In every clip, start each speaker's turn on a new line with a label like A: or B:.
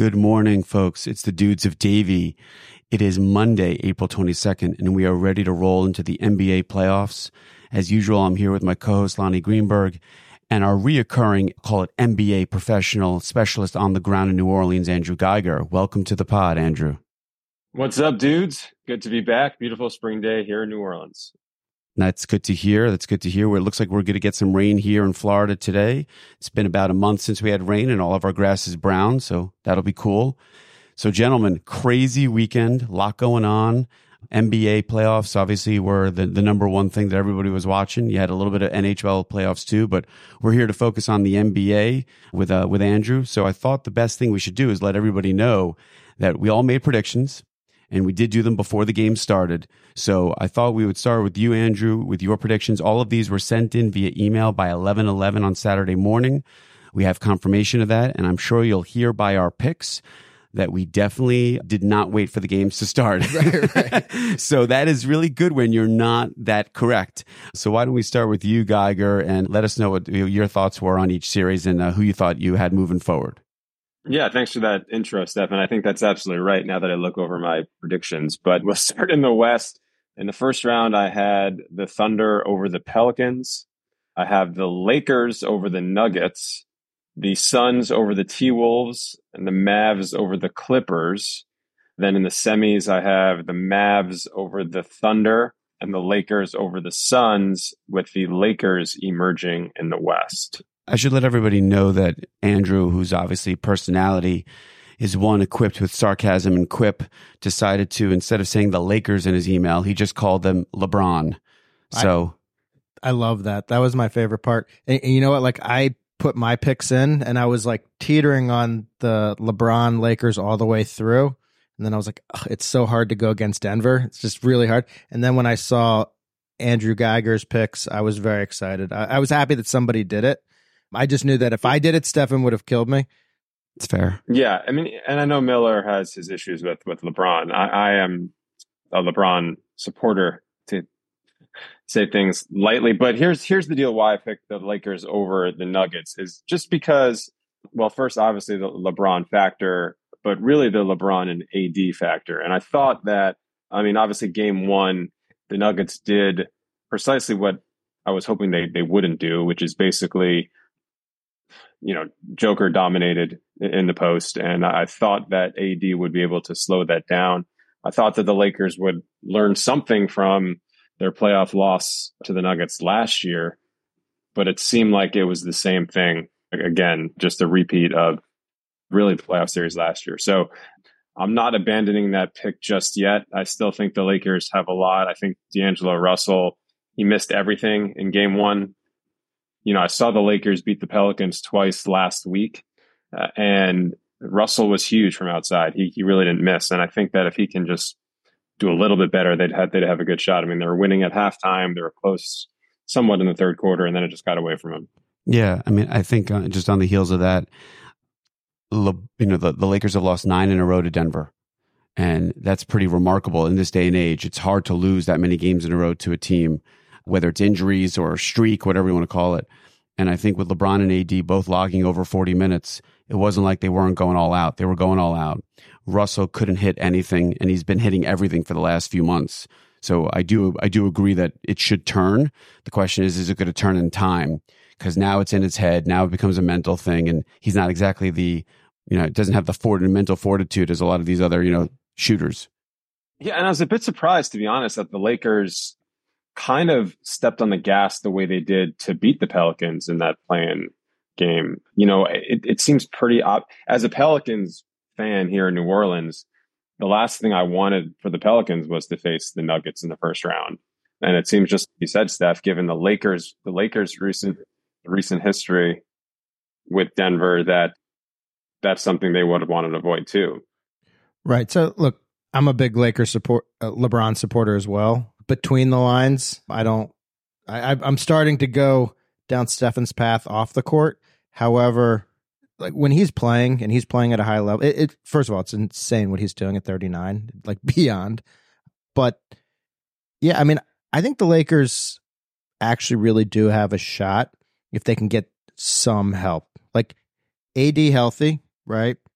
A: Good morning, folks. It's the Dudes of Davie. It is Monday, April 22nd, and we are ready to roll into the NBA playoffs. As usual, I'm here with my co-host, Lonnie Greenberg, and our reoccurring, call it NBA professional specialist on the ground in New Orleans, Andrew Geiger. Welcome to the pod, Andrew.
B: What's up, dudes? Good to be back. Beautiful spring day here in New Orleans.
A: That's good to hear. That's good to hear. It looks like we're going to get some rain here in Florida today. It's been about a month since we had rain and all of our grass is brown, so that'll be cool. So, gentlemen, crazy weekend, lot going on. NBA playoffs obviously were the number one thing that everybody was watching. You had a little bit of NHL playoffs too, but we're here to focus on the NBA with Andrew. So I thought the best thing we should do is let everybody know that we all made predictions. And we did do them before the game started. So I thought we would start with you, Andrew, with your predictions. All of these were sent in via email by 11:11 on Saturday morning. We have confirmation of that, and I'm sure you'll hear by our picks that we definitely did not wait for the games to start. Right. So that is really good when you're not that correct. So why don't we start with you, Geiger, and let us know what your thoughts were on each series and who you thought you had moving forward.
B: Yeah, thanks for that intro, Stefan. I think that's absolutely right now that I look over my predictions. But we'll start in the West. In the first round, I had the Thunder over the Pelicans. I have the Lakers over the Nuggets, the Suns over the T-Wolves, and the Mavs over the Clippers. Then in the semis, I have the Mavs over the Thunder and the Lakers over the Suns, with the Lakers emerging in the West.
A: I should let everybody know that Andrew, who's obviously personality, is one equipped with sarcasm and quip, decided to, instead of saying the Lakers in his email, he just called them LeBron. So
C: I love that. That was my favorite part. And you know what? Like, I put my picks in and I was like teetering on the LeBron Lakers all the way through. And then I was like, it's so hard to go against Denver. It's just really hard. And then when I saw Andrew Geiger's picks, I was very excited. I was happy that somebody did it. I just knew that if I did it, Stefan would have killed me.
A: It's fair.
B: Yeah, I mean, and I know Miller has his issues with LeBron. I am a LeBron supporter, to say things lightly. But here's the deal why I picked the Lakers over the Nuggets is just because, well, first, obviously the LeBron factor, but really the LeBron and AD factor. And I thought that, I mean, obviously game one, the Nuggets did precisely what I was hoping they wouldn't do, which is basically, Joker dominated in the post, and I thought that AD would be able to slow that down. I thought that the Lakers would learn something from their playoff loss to the Nuggets last year, but it seemed like it was the same thing. Again, just a repeat of really the playoff series last year. So I'm not abandoning that pick just yet. I still think the Lakers have a lot. I think D'Angelo Russell, he missed everything in game one. I saw the Lakers beat the Pelicans twice last week, and Russell was huge from outside. He really didn't miss. And I think that if he can just do a little bit better, they'd have a good shot. I mean, they were winning at halftime. They were close somewhat in the third quarter, and then it just got away from him.
A: Yeah, I mean, I think just on the heels of that, the Lakers have lost 9 in a row to Denver. And that's pretty remarkable in this day and age. It's hard to lose that many games in a row to a team, whether it's injuries or a streak, whatever you want to call it. And I think with LeBron and AD both logging over 40 minutes, it wasn't like they weren't going all out. They were going all out. Russell couldn't hit anything, and he's been hitting everything for the last few months. So I do agree that it should turn. The question is it going to turn in time? Because now it's in his head. Now it becomes a mental thing, and he's not exactly it doesn't have the mental fortitude as a lot of these other, shooters.
B: Yeah, and I was a bit surprised, to be honest, that the Lakers kind of stepped on the gas the way they did to beat the Pelicans in that play-in game. It seems pretty as a Pelicans fan here in New Orleans, the last thing I wanted for the Pelicans was to face the Nuggets in the first round. And it seems, just like you said, Steph, given the Lakers recent history with Denver, that's something they would have wanted to avoid too.
C: Right. So look, I'm a big Lakers LeBron supporter as well. Between the lines, I'm starting to go down Stefan's path off the court. However, like when he's playing and he's playing at a high level, first of all, it's insane what he's doing at 39, like beyond. But yeah, I mean, I think the Lakers actually really do have a shot if they can get some help. Like AD healthy, right?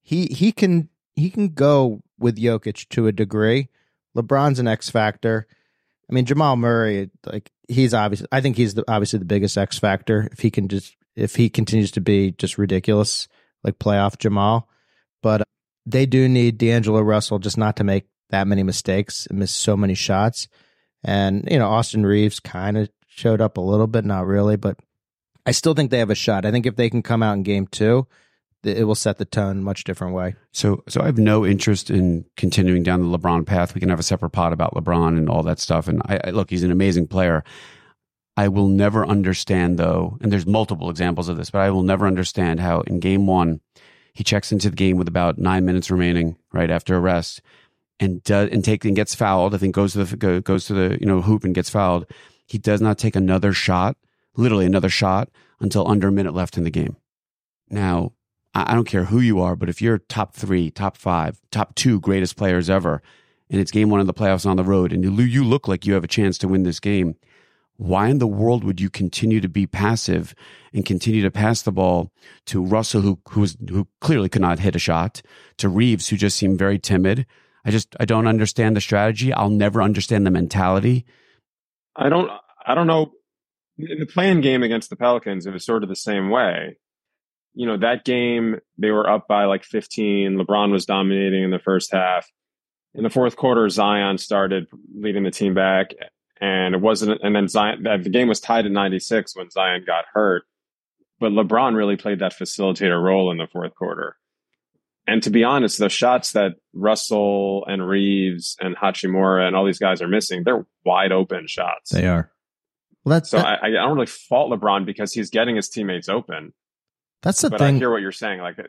C: he can go with Jokic to a degree. LeBron's an X factor. I mean, Jamal Murray, like I think he's obviously the biggest X factor if he continues to be just ridiculous, like playoff Jamal. But they do need D'Angelo Russell just not to make that many mistakes and miss so many shots. And, Austin Reeves kind of showed up a little bit, not really, but I still think they have a shot. I think if they can come out in game 2, it will set the tone in a much different way.
A: So I have no interest in continuing down the LeBron path. We can have a separate pod about LeBron and all that stuff. And I look, he's an amazing player. I will never understand, though, and there's multiple examples of this, but I will never understand how in game 1, he checks into the game with about 9 minutes remaining, right after a rest, and gets fouled. I think goes to the hoop and gets fouled. He does not take another shot, literally another shot, until under a minute left in the game. Now, I don't care who you are, but if you're top 3, top 5, top 2 greatest players ever, and it's game 1 of the playoffs on the road, and you look like you have a chance to win this game, why in the world would you continue to be passive and continue to pass the ball to Russell, who clearly could not hit a shot, to Reeves, who just seemed very timid? I don't understand the strategy. I'll never understand the mentality.
B: I don't know. In the playing game against the Pelicans, it was sort of the same way. That game, they were up by like 15. LeBron was dominating in the first half. In the fourth quarter, Zion started leading the team back, and then Zion, the game was tied at 96 when Zion got hurt. But LeBron really played that facilitator role in the fourth quarter. And to be honest, the shots that Russell and Reeves and Hachimura and all these guys are missing, they're wide open shots.
C: They are. Well,
B: I don't really fault LeBron because he's getting his teammates open.
C: That's the thing.
B: But I hear what you're saying. Like,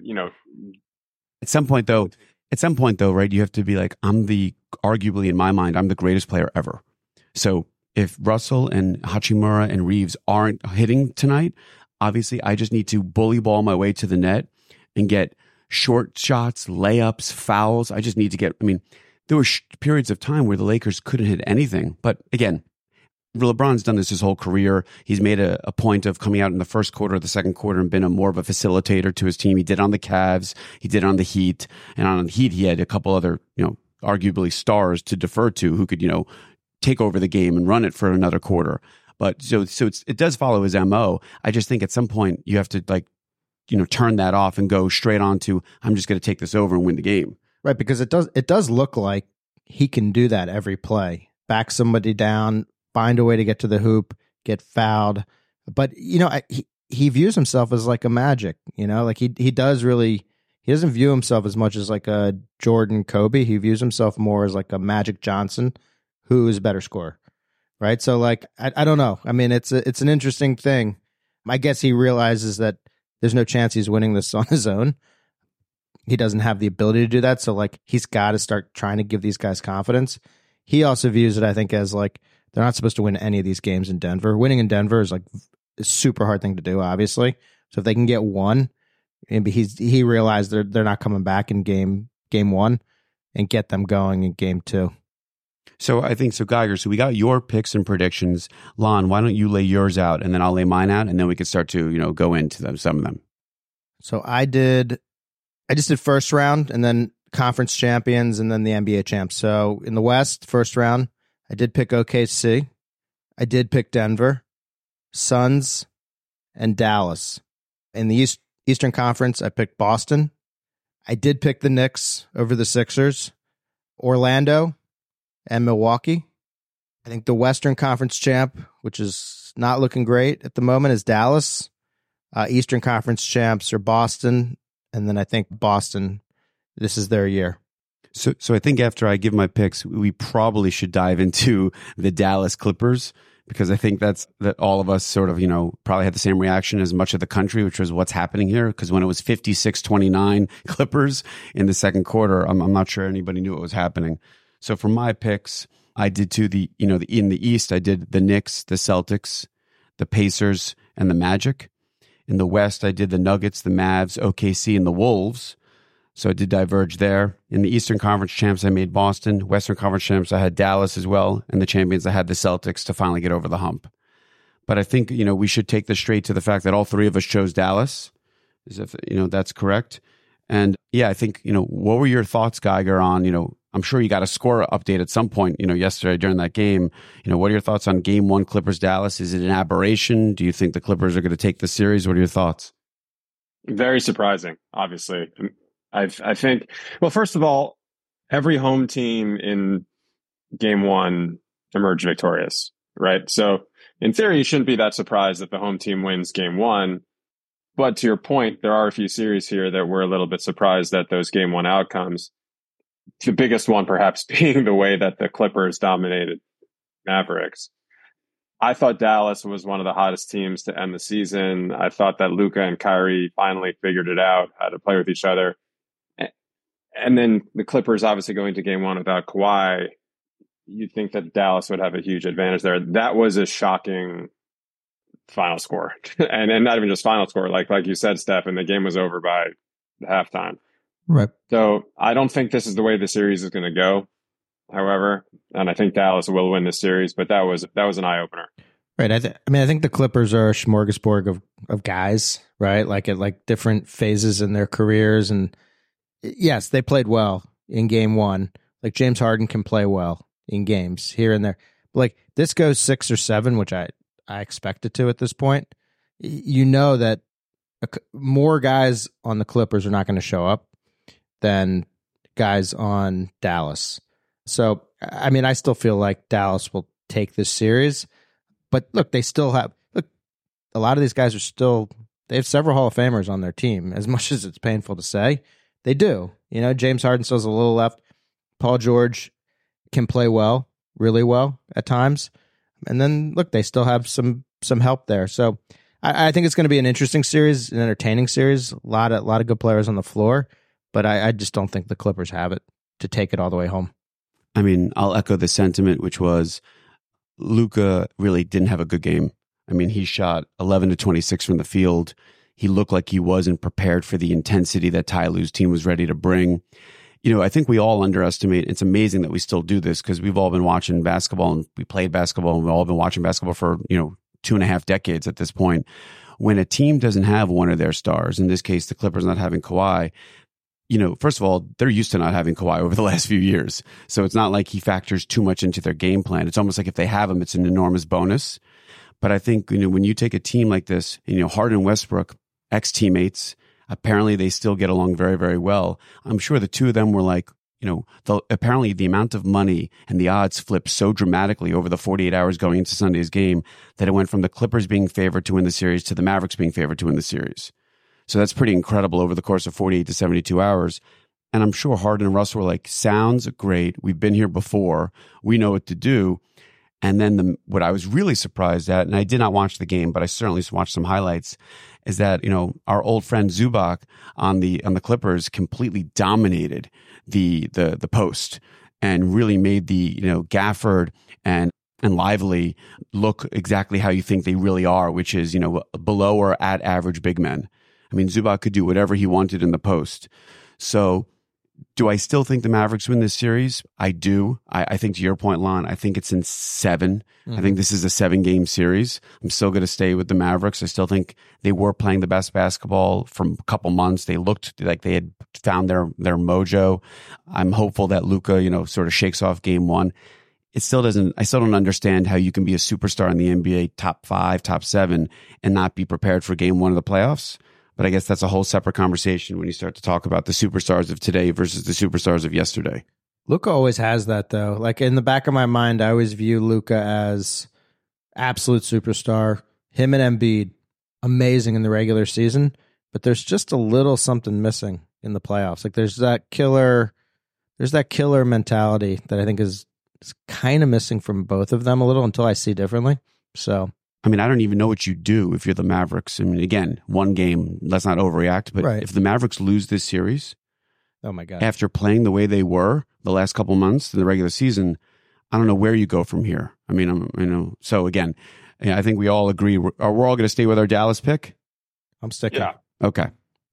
A: At some point, though, right, you have to be like, arguably in my mind, I'm the greatest player ever. So if Russell and Hachimura and Reeves aren't hitting tonight, obviously I just need to bully ball my way to the net and get short shots, layups, fouls. I just need to get, there were periods of time where the Lakers couldn't hit anything. But again, LeBron's done this his whole career. He's made a point of coming out in the first quarter or the second quarter and been more of a facilitator to his team. He did on the Cavs. He did on the Heat. And on the Heat, he had a couple other, arguably stars to defer to who could, take over the game and run it for another quarter. But so it does follow his MO. I just think at some point you have to turn that off and go straight on to, I'm just going to take this over and win the game.
C: Right, because it does look like he can do that every play. Back somebody down, find a way to get to the hoop, get fouled. But, he views himself as like a Magic, like he doesn't view himself as much as like a Jordan Kobe. He views himself more as like a Magic Johnson, who is a better scorer. Right. So like, I don't know. It's an interesting thing. I guess he realizes that there's no chance he's winning this on his own. He doesn't have the ability to do that. So like, he's got to start trying to give these guys confidence. He also views it, I think, as like, they're not supposed to win any of these games in Denver. Winning in Denver is like a super hard thing to do, obviously. So if they can get one, maybe he realized they're not coming back in game 1 and get them going in game 2.
A: So I think so, Geiger. So we got your picks and predictions. Lon, why don't you lay yours out and then I'll lay mine out, and then we can start to go into some of them.
C: So I just did first round and then conference champions and then the NBA champs. So in the West, first round, I did pick OKC. I did pick Denver, Suns, and Dallas. In the Eastern Conference, I picked Boston. I did pick the Knicks over the Sixers, Orlando, and Milwaukee. I think the Western Conference champ, which is not looking great at the moment, is Dallas. Eastern Conference champs are Boston, and then I think Boston, this is their year.
A: So I think after I give my picks, we probably should dive into the Dallas Clippers, because I think that all of us sort of, probably had the same reaction as much of the country, which was what's happening here. Because when it was 56-29 Clippers in the second quarter, I'm not sure anybody knew what was happening. So for my picks, I did in the East, I did the Knicks, the Celtics, the Pacers, and the Magic. In the West, I did the Nuggets, the Mavs, OKC, and the Wolves. So I did diverge there. In the Eastern Conference champs, I made Boston. Western Conference champs, I had Dallas as well. And the champions, I had the Celtics to finally get over the hump. But I think, we should take this straight to the fact that all three of us chose Dallas. As if, that's correct. And Yeah, I think, what were your thoughts, Geiger, on, I'm sure you got a score update at some point, yesterday during that game. What are your thoughts on game one, Clippers Dallas? Is it an aberration? Do you think the Clippers are going to take the series? What are your thoughts?
B: Very surprising, obviously. I think, well, first of all, every home team in game one emerged victorious, right? So in theory, you shouldn't be that surprised that the home team wins game one. But to your point, there are a few series here that we're a little bit surprised at those game one outcomes. The biggest one perhaps being the way that the Clippers dominated Mavericks. I thought Dallas was one of the hottest teams to end the season. I thought that Luka and Kyrie finally figured it out, how to play with each other. And then the Clippers obviously going to game one without Kawhi. You'd think that Dallas would have a huge advantage there. That was a shocking final score. and not even just final score. Like you said, Stephen, the game was over by halftime.
C: Right.
B: So I don't think this is the way the series is going to go, however. And I think Dallas will win this series, but that was an eye-opener.
C: Right. I think the Clippers are a smorgasbord of guys, right? Like at different phases in their careers. And yes, they played well in game one. Like James Harden can play well in games here and there. But like this goes 6 or 7, which I expect it to at this point. That more guys on the Clippers are not going to show up than guys on Dallas. So, I mean, I still feel like Dallas will take this series. But look, they still have a lot of these guys they have several Hall of Famers on their team. As much as it's painful to say, they do. James Harden still has a little left. Paul George can play well, really well at times. And then look, they still have some help there. So I think it's going to be an interesting series, an entertaining series. A lot of good players on the floor, but I just don't think the Clippers have it to take it all the way home.
A: I mean, I'll echo the sentiment, which was Luka really didn't have a good game. I mean, he shot 11 to 26 from the field. He looked like he wasn't prepared for the intensity that Ty Lue's team was ready to bring. I think we all underestimate. It's amazing that we still do this because we've all been watching basketball and we played basketball and we've all been watching basketball for, 2.5 decades at this point. When a team doesn't have one of their stars, in this case, the Clippers not having Kawhi, first of all, they're used to not having Kawhi over the last few years. So it's not like he factors too much into their game plan. It's almost like if they have him, it's an enormous bonus. But I think, when you take a team like this, Harden and Westbrook, ex-teammates, apparently they still get along very, very well. I'm sure the two of them were like, apparently the amount of money and the odds flipped so dramatically over the 48 hours going into Sunday's game that it went from the Clippers being favored to win the series to the Mavericks being favored to win the series. So that's pretty incredible over the course of 48 to 72 hours. And I'm sure Harden and Russ were like, sounds great. We've been here before. We know what to do. And then what I was really surprised at, and I did not watch the game, but I certainly watched some highlights, is that, our old friend Zubac on the Clippers completely dominated the post and really made the, Gafford and Lively look exactly how you think they really are, which is, below or at average big men. I mean, Zubac could do whatever he wanted in the post. So do I still think the Mavericks win this series? I do. I think to your point, Lon, I think it's in 7. Mm-hmm. I think this is a 7-game series. I'm still going to stay with the Mavericks. I still think they were playing the best basketball for a couple months. They looked like they had found their mojo. I'm hopeful that Luka, sort of shakes off game one. I still don't understand how you can be a superstar in the NBA, top 5, top 7, and not be prepared for game one of the playoffs. But I guess that's a whole separate conversation when you start to talk about the superstars of today versus the superstars of yesterday.
C: Luka always has that, though. Like in the back of my mind, I always view Luka as absolute superstar. Him and Embiid, amazing in the regular season, but there's just a little something missing in the playoffs. Like there's that killer mentality that I think is kind of missing from both of them a little until I see differently. So.
A: I mean, I don't even know what you do if you're the Mavericks. I mean, again, one game, let's not overreact. But
C: right.
A: If the Mavericks lose this series,
C: oh my God,
A: after playing the way they were the last couple months in the regular season, I don't know where you go from here. I mean, so again, I think we all agree. We're all going to stay with our Dallas pick?
C: I'm sticking.
B: Yeah.
A: Okay.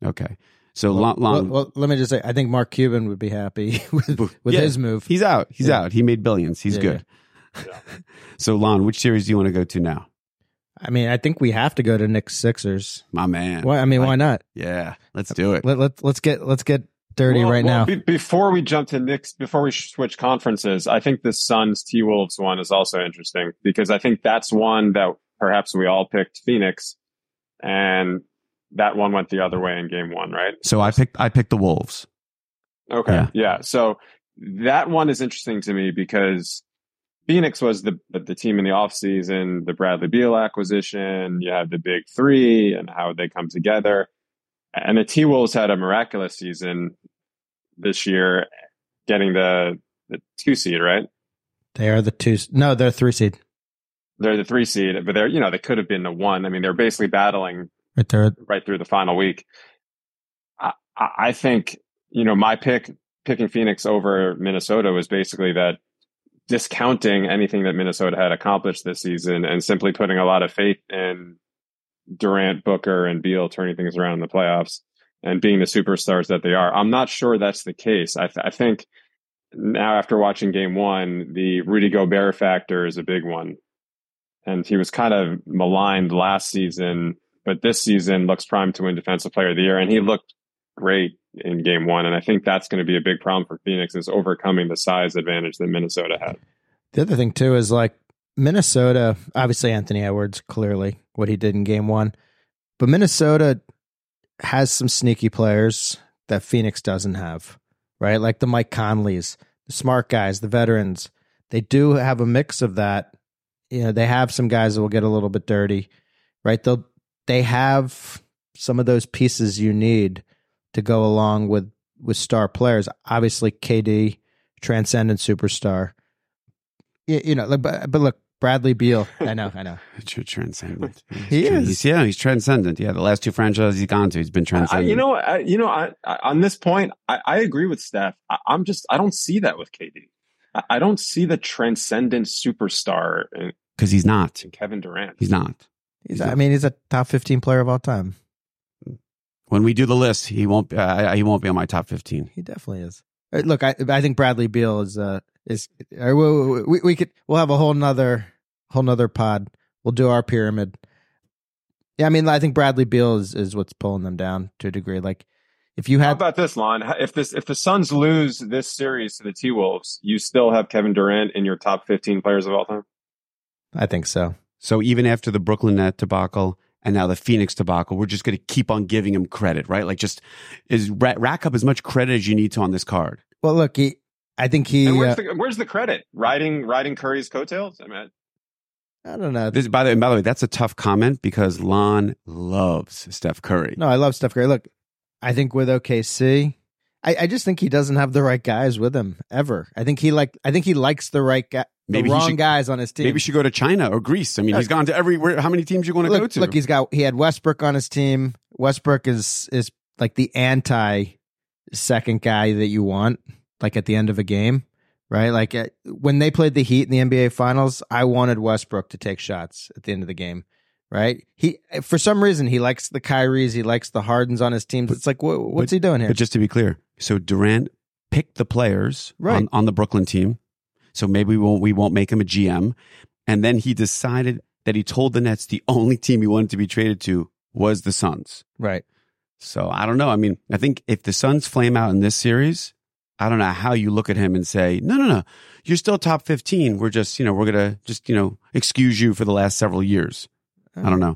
A: So
C: well, let me just say, I think Mark Cuban would be happy with his move.
A: He's out. He's out. He made billions. He's good.
B: Yeah.
A: So, Lon, which series do you want to go to now?
C: I mean, I think we have to go to Knicks Sixers.
A: My man.
C: Why not?
A: Yeah, let's do it.
C: Let's get dirty right now.
B: Before we jump to Knicks, before we switch conferences, I think the Suns T-Wolves one is also interesting because I think that's one that perhaps we all picked Phoenix, and that one went the other way in game one, right?
A: So I picked the Wolves.
B: Okay. Yeah. So that one is interesting to me because Phoenix was the team in the offseason, the Bradley Beal acquisition. You have the big three and how they come together. And the T-Wolves had a miraculous season this year, getting the 2 seed, right?
C: They are the 2. No, they're 3 seed.
B: They're the 3 seed, but they could have been the 1. I mean, they're basically battling
C: right there,
B: right through the final week. I think, my picking Phoenix over Minnesota was basically that discounting anything that Minnesota had accomplished this season and simply putting a lot of faith in Durant, Booker, and Beal turning things around in the playoffs and being the superstars that they are. I'm not sure that's the case. I think now after watching game one, the Rudy Gobert factor is a big one. And he was kind of maligned last season, but this season looks primed to win Defensive Player of the Year. And he looked great in game one. And I think that's going to be a big problem for Phoenix, is overcoming the size advantage that Minnesota had.
C: The other thing too is like Minnesota, obviously Anthony Edwards, clearly what he did in game one, but Minnesota has some sneaky players that Phoenix doesn't have, right? Like the Mike Conleys, the smart guys, the veterans. They do have a mix of that. They have some guys that will get a little bit dirty, right? They have some of those pieces you need to go along with star players. Obviously, KD, transcendent superstar. But look, Bradley Beal. I know.
A: Transcendent.
C: He's
A: transcendent. Yeah, the last 2 franchises he's gone to, he's been transcendent.
B: On this point, I agree with Steph. I don't see that with KD. I don't see the transcendent superstar
A: because he's not.
B: Kevin Durant.
A: He's not.
C: He's a top 15 player of all time. When
A: we do the list, he won't be on my top 15.
C: He definitely is. Look, I think Bradley Beal is we'll have a whole nother pod. We'll do our pyramid. Yeah, I mean, I think Bradley Beal is what's pulling them down to a degree. Like, if you had,
B: how about this, Lon? If the Suns lose this series to the T-Wolves, you still have Kevin Durant in your top 15 players of all time?
C: I think so.
A: So even after the Brooklyn Net debacle and now the Phoenix debacle, we're just going to keep on giving him credit, right? Like, just rack up as much credit as you need to on this card.
C: Well, look, I think he.
B: And where's the credit? Riding Curry's coattails? I mean,
C: I don't know.
A: By the way, that's a tough comment because Lon loves Steph Curry.
C: No, I love Steph Curry. Look, I think with OKC, I just think he doesn't have the right guys with him ever. I think he likes the right guy. Wrong guys on his team.
A: Maybe he should go to China or Greece. I mean, he's gone to everywhere. How many teams you want to go to?
C: Look, he had Westbrook on his team. Westbrook is like the anti second guy that you want, like at the end of a game, right? Like when they played the Heat in the NBA Finals, I wanted Westbrook to take shots at the end of the game, right? He, for some reason, he likes the Kyries, he likes the Hardens on his teams. It's like, what's he doing here?
A: But just to be clear, so Durant picked the players on the Brooklyn team. So maybe we won't make him a GM. And then he decided that he told the Nets the only team he wanted to be traded to was the Suns.
C: Right.
A: So I don't know. I mean, I think if the Suns flame out in this series, I don't know how you look at him and say, no, you're still top 15. We're just, we're going to just, excuse you for the last several years. I don't know.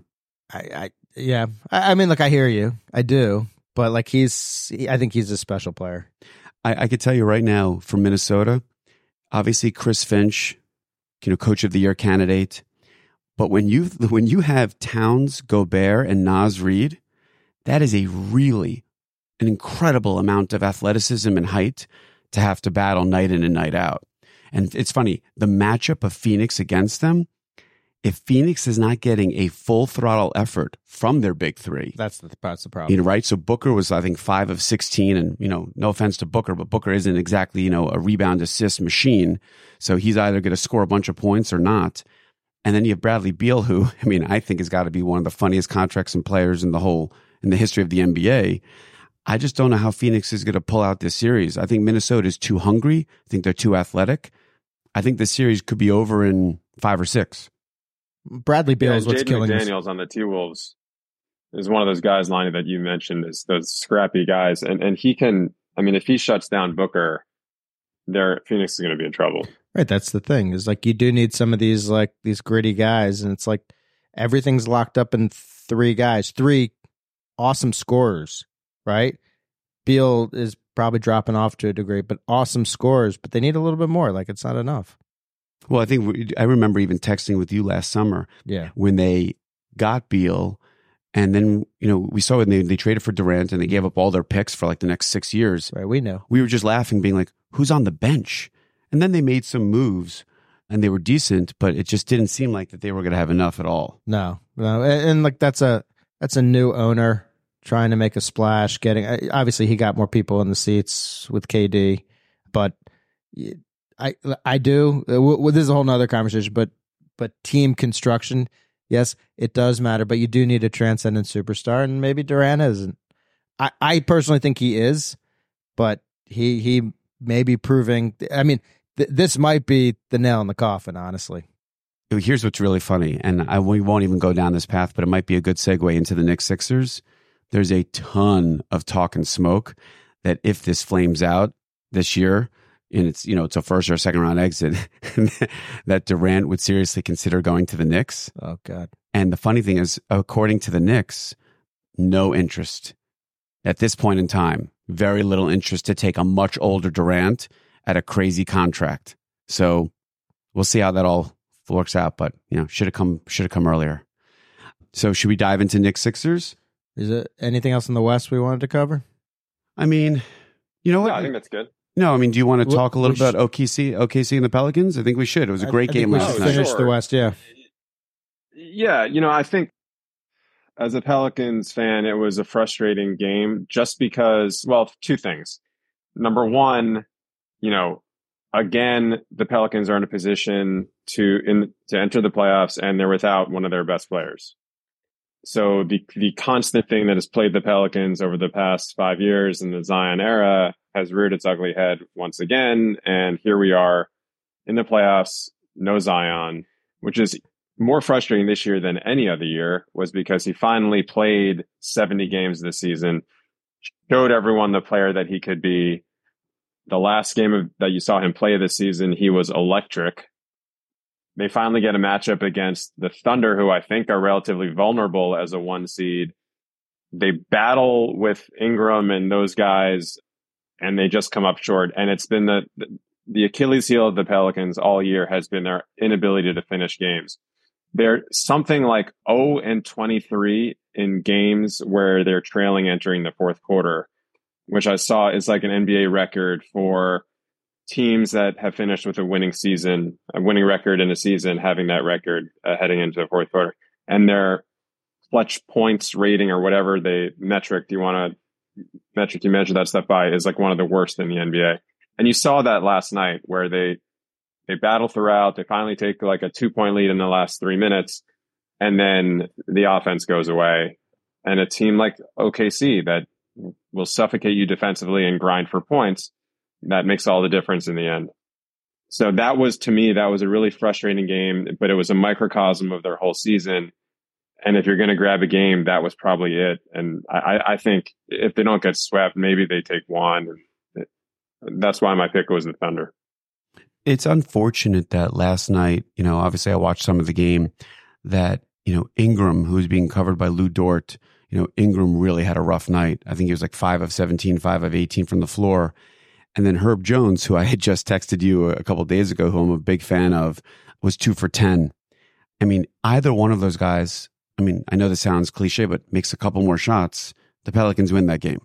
C: I mean, look, I hear you. I do. But like I think he's a special player.
A: I could tell you right now for Minnesota, obviously Chris Finch, coach of the year candidate. But when you have Towns, Gobert, and Naz Reid, that is an incredible amount of athleticism and height to have to battle night in and night out. And it's funny, the matchup of Phoenix against them, if Phoenix is not getting a full throttle effort from their big three.
C: That's the problem.
A: Right? So Booker was, I think, 5 of 16. And, no offense to Booker, but Booker isn't exactly, a rebound assist machine. So he's either going to score a bunch of points or not. And then you have Bradley Beal, who, I think has got to be one of the funniest contracts and players in the history of the NBA. I just don't know how Phoenix is going to pull out this series. I think Minnesota is too hungry. I think they're too athletic. I think the series could be over in 5 or 6.
C: Bradley Beal is what's killing us.
B: McDaniels on the T-Wolves is one of those guys, Lonnie, that you mentioned, is those scrappy guys. And he can I mean, if he shuts down Booker, Phoenix is going to be in trouble.
C: Right, that's the thing. Is like you do need some of these gritty guys, and it's like everything's locked up in three guys, three awesome scorers, right? Beal is probably dropping off to a degree, but awesome scorers, but they need a little bit more. Like it's not enough.
A: Well, I remember even texting with you last summer.
C: Yeah,
A: when they got Beal, and then we saw when they traded for Durant and they gave up all their picks for like the next 6 years.
C: right. We know.
A: We were just laughing, being like, "Who's on the bench?" And then they made some moves, and they were decent, but it just didn't seem like that they were going to have enough at all.
C: No, and like that's a new owner trying to make a splash. Obviously he got more people in the seats with KD, but I do. This is a whole nother conversation, but team construction, yes, it does matter, but you do need a transcendent superstar, and maybe Durant isn't. I personally think he is, but he may be proving. I mean, this might be the nail in the coffin, honestly.
A: Here's what's really funny, and we won't even go down this path, but it might be a good segue into the Knicks Sixers. There's a ton of talk and smoke that if this flames out this year, and it's a first or a second round exit, that Durant would seriously consider going to the Knicks.
C: Oh God!
A: And the funny thing is, according to the Knicks, no interest at this point in time. Very little interest to take a much older Durant at a crazy contract. So we'll see how that all works out. But should have come earlier. So should we dive into Knicks Sixers?
C: Is there anything else in the West we wanted to cover?
A: I mean, you know what?
B: No, I think that's good.
A: No, I mean, do you want to talk a little bit about OKC and the Pelicans? I think we should. It was a great game last night.
C: Finish the West, yeah.
B: Yeah, I think as a Pelicans fan, it was a frustrating game just because, well, two things. Number one, again, the Pelicans are in a position to enter the playoffs, and they're without one of their best players. So the constant thing that has played the Pelicans over the past 5 years in the Zion era has reared its ugly head once again. And here we are in the playoffs, no Zion, which is more frustrating this year than any other year, was because he finally played 70 games this season, showed everyone the player that he could be. The last game that you saw him play this season, he was electric. They finally get a matchup against the Thunder, who I think are relatively vulnerable as a 1 seed. They battle with Ingram and those guys, and they just come up short. And it's been the Achilles heel of the Pelicans all year has been their inability to finish games. They're something like 0-23 in games where they're trailing entering the fourth quarter, which I saw is like an NBA record for teams that have finished with a winning record in a season, having that record heading into the fourth quarter. And their clutch points rating, or whatever metric you measure that stuff by, is like one of the worst in the NBA. And you saw that last night where they battle throughout. They finally take like a 2-point lead in the last 3 minutes, and then the offense goes away. And a team like OKC that will suffocate you defensively and grind for points, that makes all the difference in the end. So that was a really frustrating game, but it was a microcosm of their whole season. And if you're going to grab a game, that was probably it. And I think if they don't get swept, maybe they take one. That's why my pick was the Thunder.
A: It's unfortunate that last night, obviously I watched some of the game, that, Ingram, who was being covered by Lou Dort, Ingram really had a rough night. I think he was like 5 of 17, 5 of 18 from the floor. And then Herb Jones, who I had just texted you a couple of days ago, who I'm a big fan of, was 2 for 10. I mean, either one of those guys, I know this sounds cliche, but makes a couple more shots, the Pelicans win that game.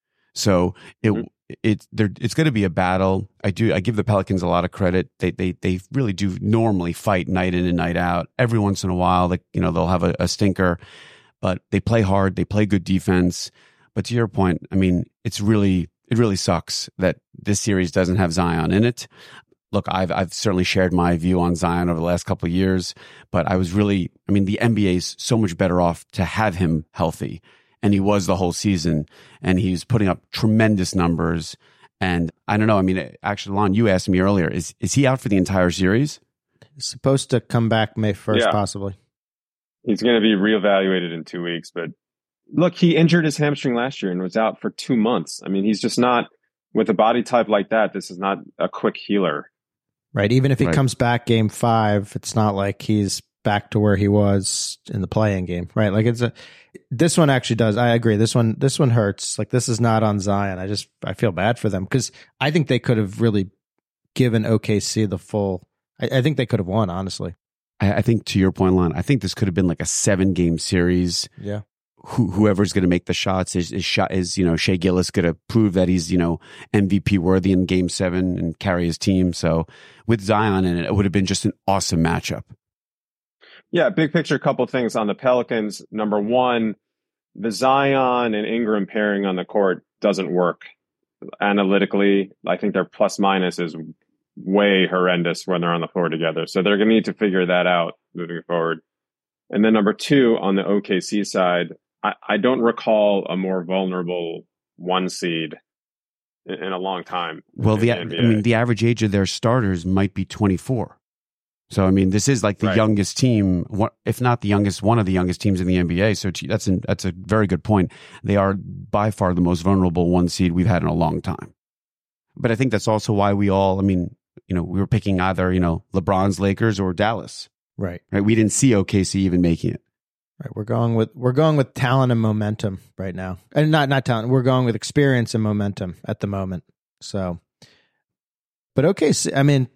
A: So it's going to be a battle. I give the Pelicans a lot of credit. They really do normally fight night in and night out. Every once in a while, they'll have a stinker, but they play hard. They play good defense. But to your point, it really sucks that this series doesn't have Zion in it. Look, I've certainly shared my view on Zion over the last couple of years, but the NBA is so much better off to have him healthy. And he was the whole season, and he's putting up tremendous numbers. And I don't know. Actually, Lon, you asked me earlier, is he out for the entire series?
C: He's supposed to come back May 1st, possibly.
B: He's going to be reevaluated in 2 weeks, but look, he injured his hamstring last year and was out for 2 months. He's just not with a body type like that, this is not a quick healer.
C: Right. Even if he
A: Right.
C: comes back game 5, it's not like he's back to where he was in the play-in game. Right. Like this one actually does. I agree. This one hurts. Like, this is not on Zion. I feel bad for them because I think they could have really given OKC the full. I think they could have won, honestly.
A: I think to your point, Lon, I think this could have been like a 7-game series.
C: Yeah.
A: Whoever's going to make the shots is Shea Gillis going to prove that he's, MVP worthy in game 7 and carry his team. So with Zion in it would have been just an awesome matchup.
B: Yeah, big picture, couple things on the Pelicans. Number one, the Zion and Ingram pairing on the court doesn't work analytically. I think their plus minus is way horrendous when they're on the floor together. So they're going to need to figure that out moving forward. And then number two, on the OKC side, I don't recall a more vulnerable 1 seed in a long time.
A: Well, the average age of their starters might be 24. So, this is like the
B: Right.
A: youngest team, if not the youngest, one of the youngest teams in the NBA. So that's a very good point. They are by far the most vulnerable 1 seed we've had in a long time. But I think that's also why we all, we were picking either, LeBron's Lakers or Dallas.
C: Right.
A: Right. We didn't see OKC even making it.
C: Right. We're going with talent and momentum right now. And not talent. We're going with experience and momentum at the moment. So, but OKC,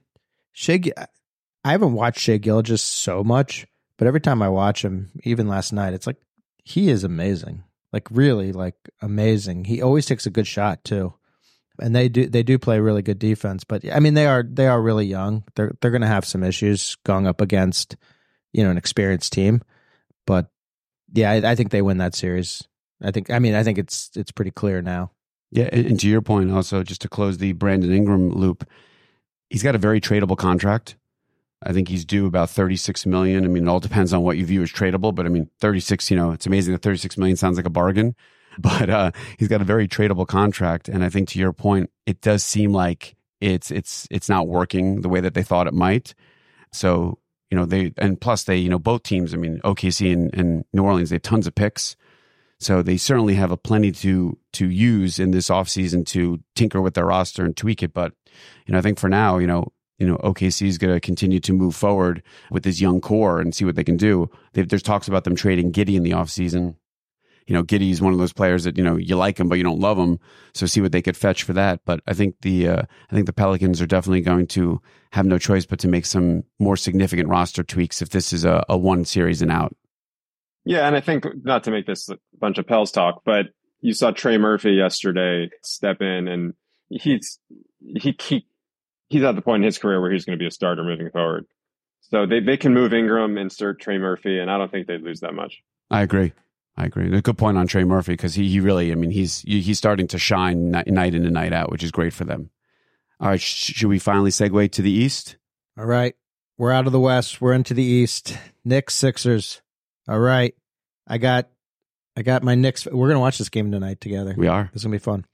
C: I haven't watched Shea Gilgeous so much, but every time I watch him, even last night, it's like he is amazing. Like, really, like, amazing. He always takes a good shot too. And they do play really good defense, but they are really young. They're going to have some issues going up against, an experienced team. But yeah, I think they win that series. I think it's pretty clear now.
A: Yeah, and to your point, also just to close the Brandon Ingram loop, he's got a very tradable contract. I think he's due about $36 million. It all depends on what you view as tradable, but 36. It's amazing that $36 million sounds like a bargain. But he's got a very tradable contract, and I think to your point, it does seem like it's not working the way that they thought it might. So plus they both teams. OKC and New Orleans, they have tons of picks, so they certainly have a plenty to use in this offseason to tinker with their roster and tweak it. But I think for now, OKC is going to continue to move forward with this young core and see what they can do. There's talks about them trading Giddey in the offseason. Giddey is one of those players that, you like him, but you don't love him. So see what they could fetch for that. But I think the Pelicans are definitely going to have no choice but to make some more significant roster tweaks if this is a 1 series and out.
B: Yeah, and I think, not to make this a bunch of Pels talk, but you saw Trey Murphy yesterday step in, and he's at the point in his career where he's going to be a starter moving forward. So they can move Ingram, insert Trey Murphy, and I don't think they'd lose that much.
A: I agree. A good point on Trey Murphy, because he really, he's starting to shine night in and night out, which is great for them. All right, should we finally segue to the East?
C: All right. We're out of the West. We're into the East. Knicks, Sixers. All right. I got my Knicks. We're going to watch this game tonight together.
A: We are.
C: It's going to be fun.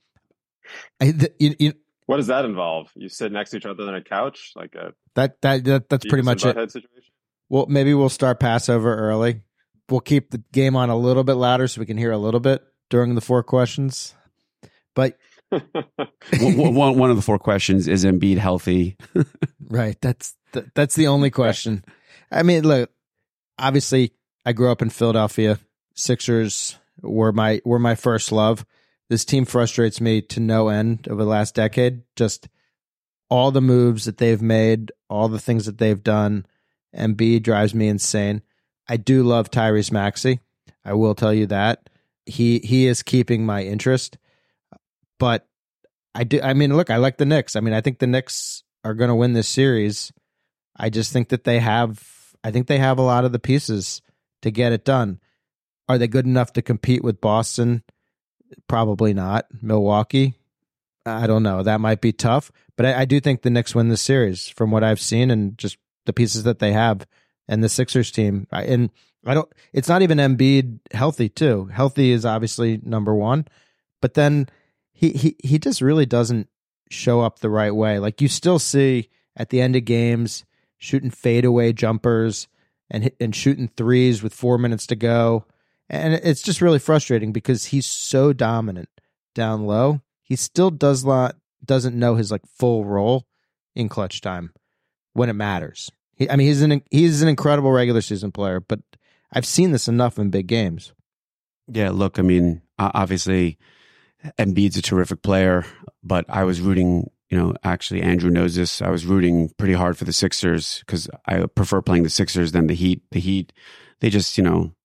B: What does that involve? You sit next to each other on a couch? Like
C: that's pretty much it.
B: Situation?
C: Well, maybe we'll start Passover early. We'll keep the game on a little bit louder so we can hear a little bit during the 4 questions. But
A: one of the 4 questions is Embiid healthy?
C: Right. That's the only question. Look, obviously I grew up in Philadelphia. Sixers were my first love. This team frustrates me to no end over the last decade. Just all the moves that they've made, all the things that they've done. Embiid drives me insane. I do love Tyrese Maxey. I will tell you that. He is keeping my interest. But I like the Knicks. I think the Knicks are going to win this series. I just think that they have a lot of the pieces to get it done. Are they good enough to compete with Boston? Probably not. Milwaukee? I don't know. That might be tough. But I do think the Knicks win this series from what I've seen and just the pieces that they have. And the Sixers team, it's not even Embiid healthy too. Healthy is obviously number 1, but then he just really doesn't show up the right way. Like, you still see at the end of games shooting fadeaway jumpers and shooting threes with 4 minutes to go. And it's just really frustrating because he's so dominant down low. He still does not doesn't know his like full role in clutch time when it matters. He's an incredible regular season player, but I've seen this enough in big games.
A: Yeah, look, I mean, obviously Embiid's a terrific player, but I was rooting, actually Andrew knows this. I was rooting pretty hard for the Sixers because I prefer playing the Sixers than the Heat. The Heat, they just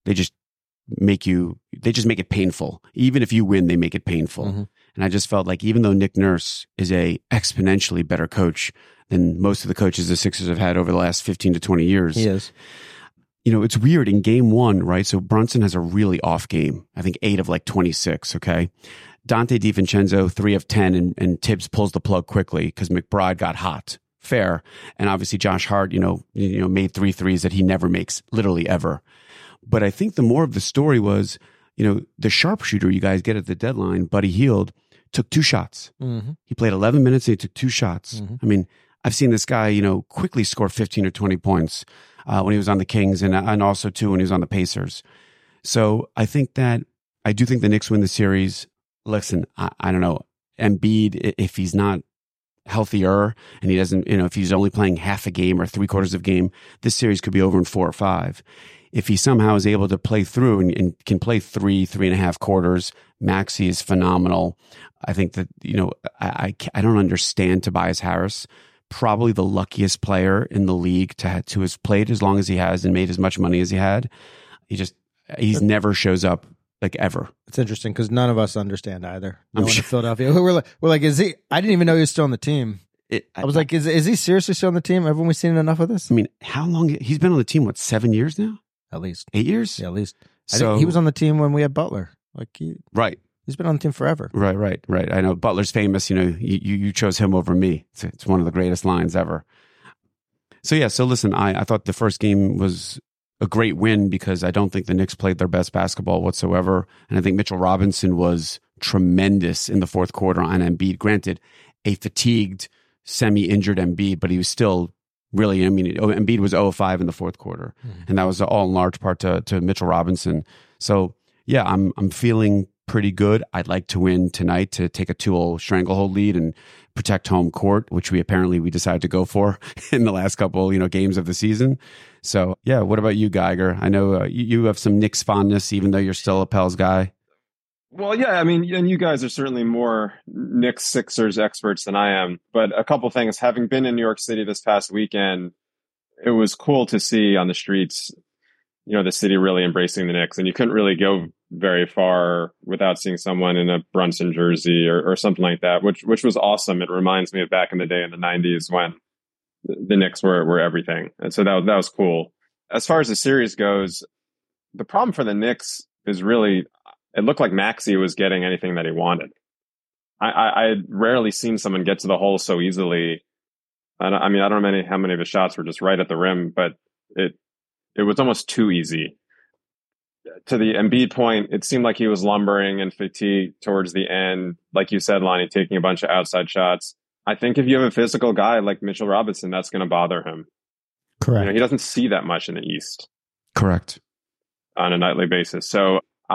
A: make it painful. Even if you win, they make it painful. Mm-hmm. And I just felt like even though Nick Nurse is a exponentially better coach than most of the coaches the Sixers have had over the last 15 to 20 years.
C: He is.
A: It's weird in game one, right? So Brunson has a really off game. I think 8 of like 26. Okay. Dante DiVincenzo, 3 of 10, and Tibbs pulls the plug quickly because McBride got hot. Fair. And obviously Josh Hart, made 3 threes that he never makes, literally ever. But I think the more of the story was, the sharpshooter you guys get at the deadline, Buddy Hield, took 2 shots. Mm-hmm. He played 11 minutes and he took 2 shots. Mm-hmm. I mean, I've seen this guy, quickly score 15 or 20 points when he was on the Kings and also too when he was on the Pacers. So I do think the Knicks win the series. Listen, I don't know. Embiid, if he's not healthier and he doesn't, if he's only playing half a game or 3/4 of a game, this series could be over in 4 or 5. If he somehow is able to play through and can play 3.5 quarters, Maxey is phenomenal. I think that, I don't understand Tobias Harris, probably the luckiest player in the league to have played as long as he has and made as much money as he had. He's never shows up like ever.
C: It's interesting because none of us understand either. No one in Philadelphia. We're like, is he? I didn't even know he was still on the team. I was like, is he seriously still on the team? Haven't we seen enough of this?
A: I mean, how long? He's been on the team, 7 years now?
C: At least
A: 8 years.
C: Yeah, at least. So he was on the team when we had Butler.
A: Right.
C: He's been on the team forever.
A: Right. I know Butler's famous. You chose him over me. It's one of the greatest lines ever. So yeah. So listen, I thought the first game was a great win because I don't think the Knicks played their best basketball whatsoever, and I think Mitchell Robinson was tremendous in the fourth quarter on Embiid. Granted, a fatigued, semi-injured Embiid, but he was still. Really, Embiid was 0-5 in the fourth quarter, and that was all in large part to Mitchell Robinson. So, yeah, I'm feeling pretty good. I'd like to win tonight to take a 2-0 stranglehold lead and protect home court, which we decided to go for in the last couple games of the season. So, yeah, what about you, Geiger? I know you have some Knicks fondness, even though you're still a Pels guy.
B: Well, yeah, I mean, and you guys are certainly more Knicks Sixers experts than I am. But a couple things, having been in New York City this past weekend, it was cool to see on the streets, the city really embracing the Knicks. And you couldn't really go very far without seeing someone in a Brunson jersey or something like that, which was awesome. It reminds me of back in the day in the 90s when the Knicks were everything. And so that was cool. As far as the series goes, the problem for the Knicks is really, it looked like Maxey was getting anything that he wanted. I had rarely seen someone get to the hole so easily. I mean, I don't know how many of his shots were just right at the rim, but it was almost too easy. To the Embiid point, it seemed like he was lumbering and fatigued towards the end. Like you said, Lonnie, taking a bunch of outside shots. I think if you have a physical guy like Mitchell Robinson, that's going to bother him.
C: Correct.
B: He doesn't see that much in the East.
A: Correct.
B: On a nightly basis. So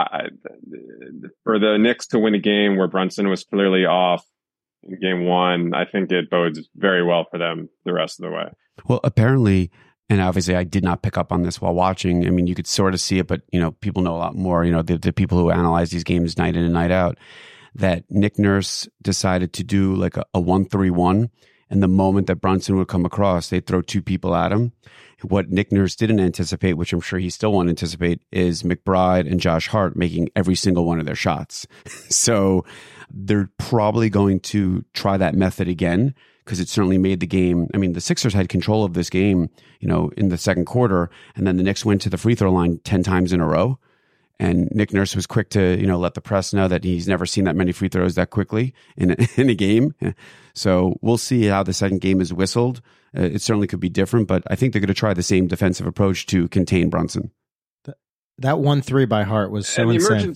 B: for the Knicks to win a game where Brunson was clearly off in game 1, I think it bodes very well for them the rest of the way.
A: Well, apparently, and obviously I did not pick up on this while watching. I mean, you could sort of see it, but, people know a lot more, the people who analyze these games night in and night out, that Nick Nurse decided to do like a 1-3-1. And the moment that Brunson would come across, they'd throw 2 people at him. What Nick Nurse didn't anticipate, which I'm sure he still won't anticipate, is McBride and Josh Hart making every single one of their shots. So they're probably going to try that method again because it certainly made the game. I mean, the Sixers had control of this game, in the second quarter, and then the Knicks went to the free throw line 10 times in a row. And Nick Nurse was quick to, let the press know that he's never seen that many free throws that quickly in a game. So we'll see how the second game is whistled. It certainly could be different, but I think they're going to try the same defensive approach to contain Brunson.
C: That 1-3 by Hart was so insane.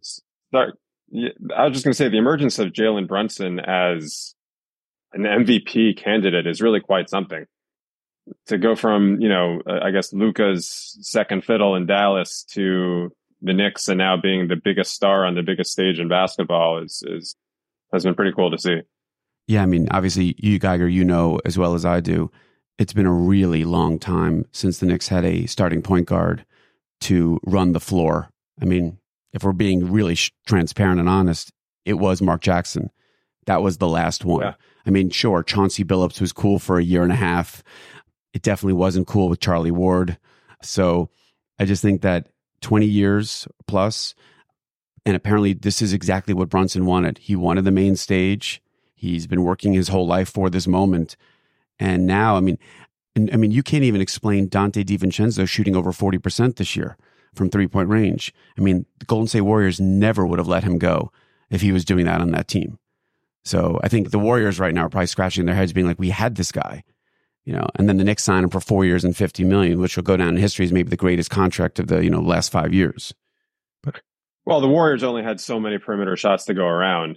B: I was just going to say the emergence of Jalen Brunson as an MVP candidate is really quite something. To go from, I guess Luka's second fiddle in Dallas to the Knicks and now being the biggest star on the biggest stage in basketball has been pretty cool to see.
A: Yeah, I mean, obviously, you, Geiger, you know as well as I do, it's been a really long time since the Knicks had a starting point guard to run the floor. I mean, if we're being really transparent and honest, it was Mark Jackson. That was the last one.
B: Yeah.
A: I mean, sure, Chauncey Billups was cool for a year and a half. It definitely wasn't cool with Charlie Ward. So I just think that 20 years plus, and apparently this is exactly what Brunson wanted. He wanted the main stage. He's been working his whole life for this moment. And now, I mean, you can't even explain Dante DiVincenzo shooting over 40% this year from 3-point range. I mean, the Golden State Warriors never would have let him go if he was doing that on that team. So I think the Warriors right now are probably scratching their heads being like, we had this guy, and then the Knicks sign him for 4 years and $50 million, which will go down in history as maybe the greatest contract of the, last 5 years.
B: Well, the Warriors only had so many perimeter shots to go around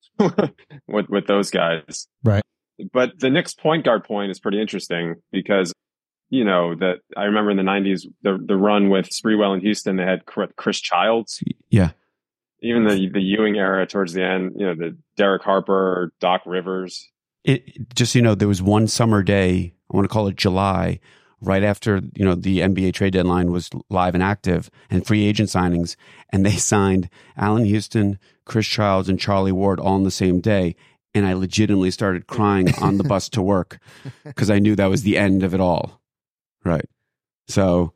B: with those guys.
C: Right.
B: But the Knicks point guard point is pretty interesting because, that I remember in the 90s, the run with Sprewell in Houston, they had Chris Childs.
A: Yeah.
B: Even the Ewing era towards the end, the Derek Harper, Doc Rivers.
A: There was one summer day, I want to call it July, right after, the NBA trade deadline was live and active and free agent signings. And they signed Allen Houston, Chris Childs, and Charlie Ward all on the same day. And I legitimately started crying on the bus to work because I knew that was the end of it all. Right. So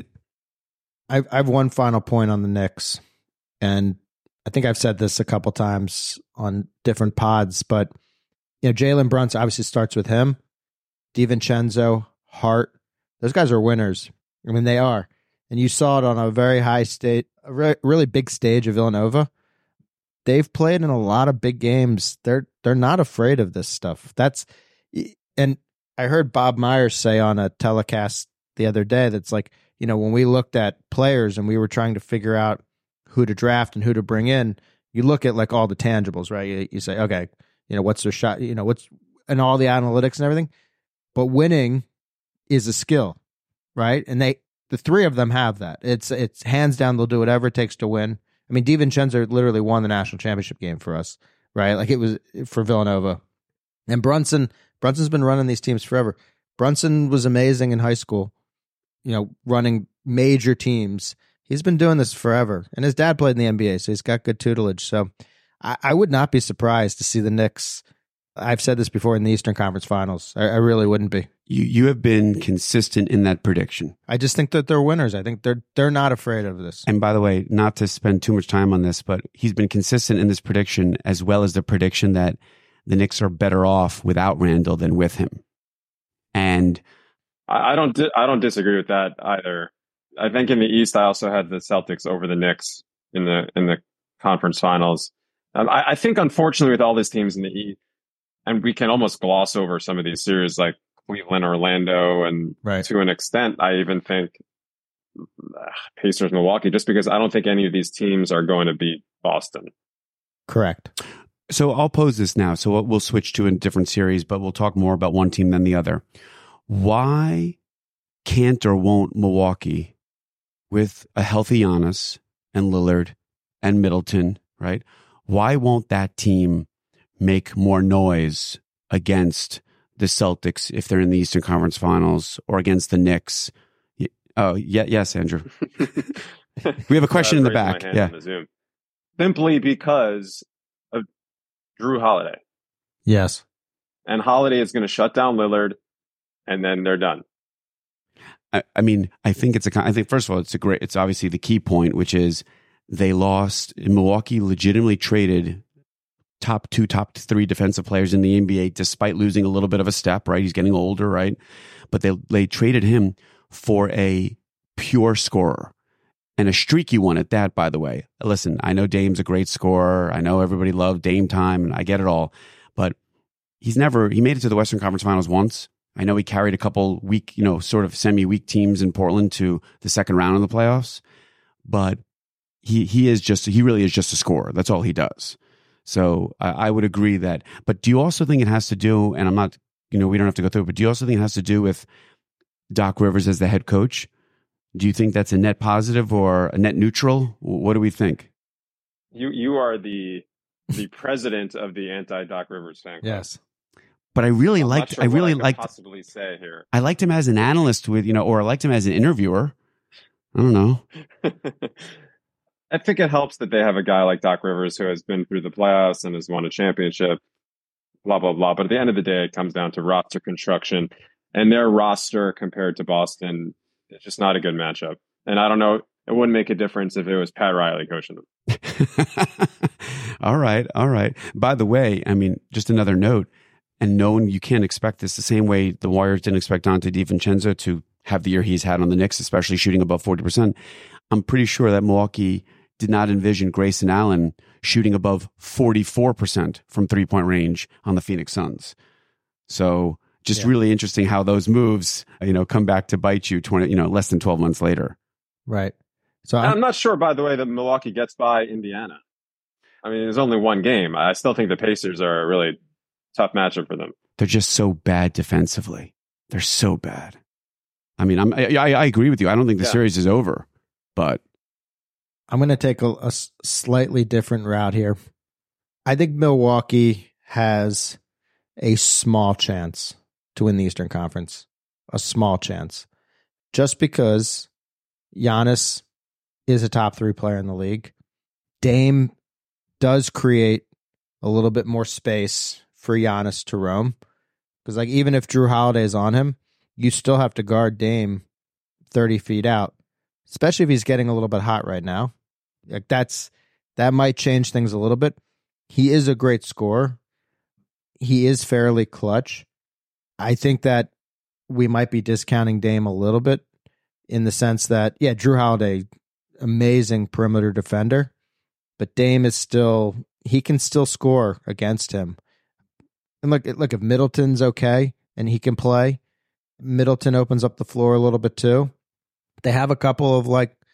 C: I've one final point on the Knicks, and I think I've said this a couple times on different pods, but Jalen Brunson obviously starts with him, DiVincenzo, Hart. Those guys are winners. I mean, they are. And you saw it on a very high stage, a really big stage of Villanova. They've played in a lot of big games. They're not afraid of this stuff. And I heard Bob Myers say on a telecast the other day that's like, when we looked at players and we were trying to figure out who to draft and who to bring in, you look at like all the tangibles, right? You say, okay, what's their shot, what's, and all the analytics and everything. But winning is a skill, right? And the three of them have that. It's hands down, they'll do whatever it takes to win. I mean, DiVincenzo literally won the national championship game for us, right? Like it was for Villanova. And Brunson's been running these teams forever. Brunson was amazing in high school, running major teams. He's been doing this forever. And his dad played in the NBA, so he's got good tutelage. So I would not be surprised to see the Knicks. I've said this before in the Eastern Conference Finals. I really wouldn't be.
A: You have been consistent in that prediction.
C: I just think that they're winners. I think they're not afraid of this.
A: And by the way, not to spend too much time on this, but he's been consistent in this prediction as well as the prediction that the Knicks are better off without Randall than with him. And
B: I don't disagree with that either. I think in the East, I also had the Celtics over the Knicks in the conference finals. I think, unfortunately, with all these teams in the East, and we can almost gloss over some of these series like Cleveland, Orlando, and
C: right.
B: To an extent, I even think Pacers, Milwaukee, just because I don't think any of these teams are going to beat Boston.
C: Correct.
A: So I'll pose this now. So we'll switch to a different series, but we'll talk more about one team than the other. Why can't or won't Milwaukee, with a healthy Giannis and Lillard and Middleton, right? Why won't that team make more noise against the Celtics if they're in the Eastern Conference Finals or against the Knicks? Oh, yeah, yes, Andrew. We have a question in the back. Yeah.
B: The Zoom. Simply because of Drew Holiday.
C: Yes.
B: And Holiday is going to shut down Lillard, and then they're done.
A: I mean, I think first of all, it's obviously the key point, which is they lost. Milwaukee legitimately traded top 2, top 3 defensive players in the NBA, despite losing a little bit of a step, right? He's getting older, right? But they traded him for a pure scorer and a streaky one at that, by the way. Listen, I know Dame's a great scorer. I know everybody loved Dame time, and I get it all. But he made it to the Western Conference Finals once. I know he carried a couple weak, sort of semi-weak teams in Portland to the second round of the playoffs, but he really is just a scorer. That's all he does. So I would agree that. But do you also think it has to do, and I'm not, we don't have to go through it, but do you also think it has to do with Doc Rivers as the head coach? Do you think that's a net positive or a net neutral? What do we think?
B: You are the the president of the anti-Doc Rivers fan club.
C: Yes.
A: But I really
B: I'm not
A: liked.
B: sure
A: I
B: what
A: really
B: could
A: liked.
B: possibly say here.
A: I liked him as an analyst or I liked him as an interviewer. I don't know.
B: I think it helps that they have a guy like Doc Rivers who has been through the playoffs and has won a championship. Blah blah blah. But at the end of the day, it comes down to roster construction, and their roster compared to Boston is just not a good matchup. And I don't know. It wouldn't make a difference if it was Pat Riley coaching them.
A: All right. By the way, I mean, just another note, and knowing you can't expect this the same way the Warriors didn't expect Dante DiVincenzo to have the year he's had on the Knicks, especially shooting above 40%. I'm pretty sure that Milwaukee did not envision Grayson Allen shooting above 44% from three-point range on the Phoenix Suns. So just really interesting how those moves, come back to bite you less than 12 months later.
C: Right. So
B: I'm not sure, by the way, that Milwaukee gets by Indiana. I mean, there's only one game. I still think the Pacers are a really tough matchup for them.
A: They're just so bad defensively. They're so bad. I mean, I agree with you. I don't think the series is over, but
C: I'm going to take a slightly different route here. I think Milwaukee has a small chance to win the Eastern Conference. A small chance. Just because Giannis is a top 3 player in the league. Dame does create a little bit more space for Giannis to roam. Because even if Drew Holiday is on him, you still have to guard Dame 30 feet out, especially if he's getting a little bit hot right now. That might change things a little bit. He is a great scorer. He is fairly clutch. I think that we might be discounting Dame a little bit in the sense that, Drew Holiday, amazing perimeter defender, but Dame is he can still score against him. And look, if Middleton's okay and he can play, Middleton opens up the floor a little bit too. They have a couple of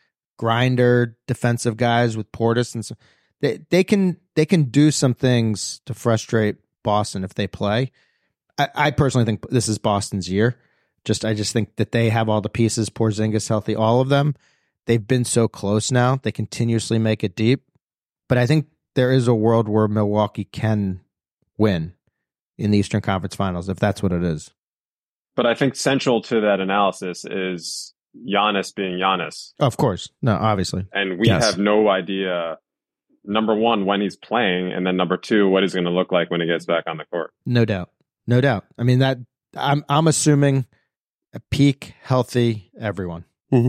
C: grinder defensive guys with Portis, and so they can do some things to frustrate Boston if they play. I personally think this is Boston's year. I just think that they have all the pieces. Porzingis healthy, all of them. They've been so close now. They continuously make it deep. But I think there is a world where Milwaukee can win in the Eastern Conference Finals, if that's what it is.
B: But I think central to that analysis is Giannis being Giannis.
C: Of course. No, obviously.
B: And we have no idea, number one, when he's playing, and then number two, what he's going to look like when he gets back on the court.
C: No doubt. I mean, that I'm assuming a peak, healthy everyone.
A: Mm-hmm.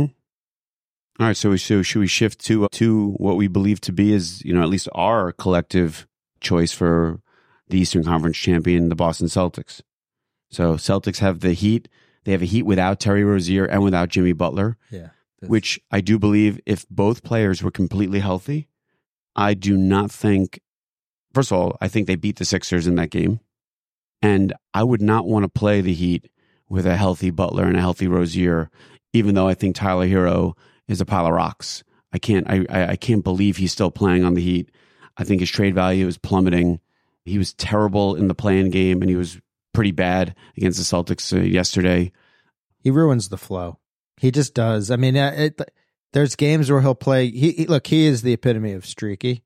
A: All right, so should we shift to what we believe to be is, at least our collective choice for the Eastern Conference champion, the Boston Celtics. So Celtics have the Heat. They have a Heat without Terry Rozier and without Jimmy Butler, which I do believe if both players were completely healthy, I do not think, first of all, I think they beat the Sixers in that game. And I would not want to play the Heat with a healthy Butler and a healthy Rozier, even though I think Tyler Hero is a pile of rocks. I can't believe he's still playing on the Heat. I think his trade value is plummeting. He was terrible in the play-in game, and he was pretty bad against the Celtics yesterday.
C: He ruins the flow. He just does. I mean, there's games where he'll play. He is the epitome of streaky.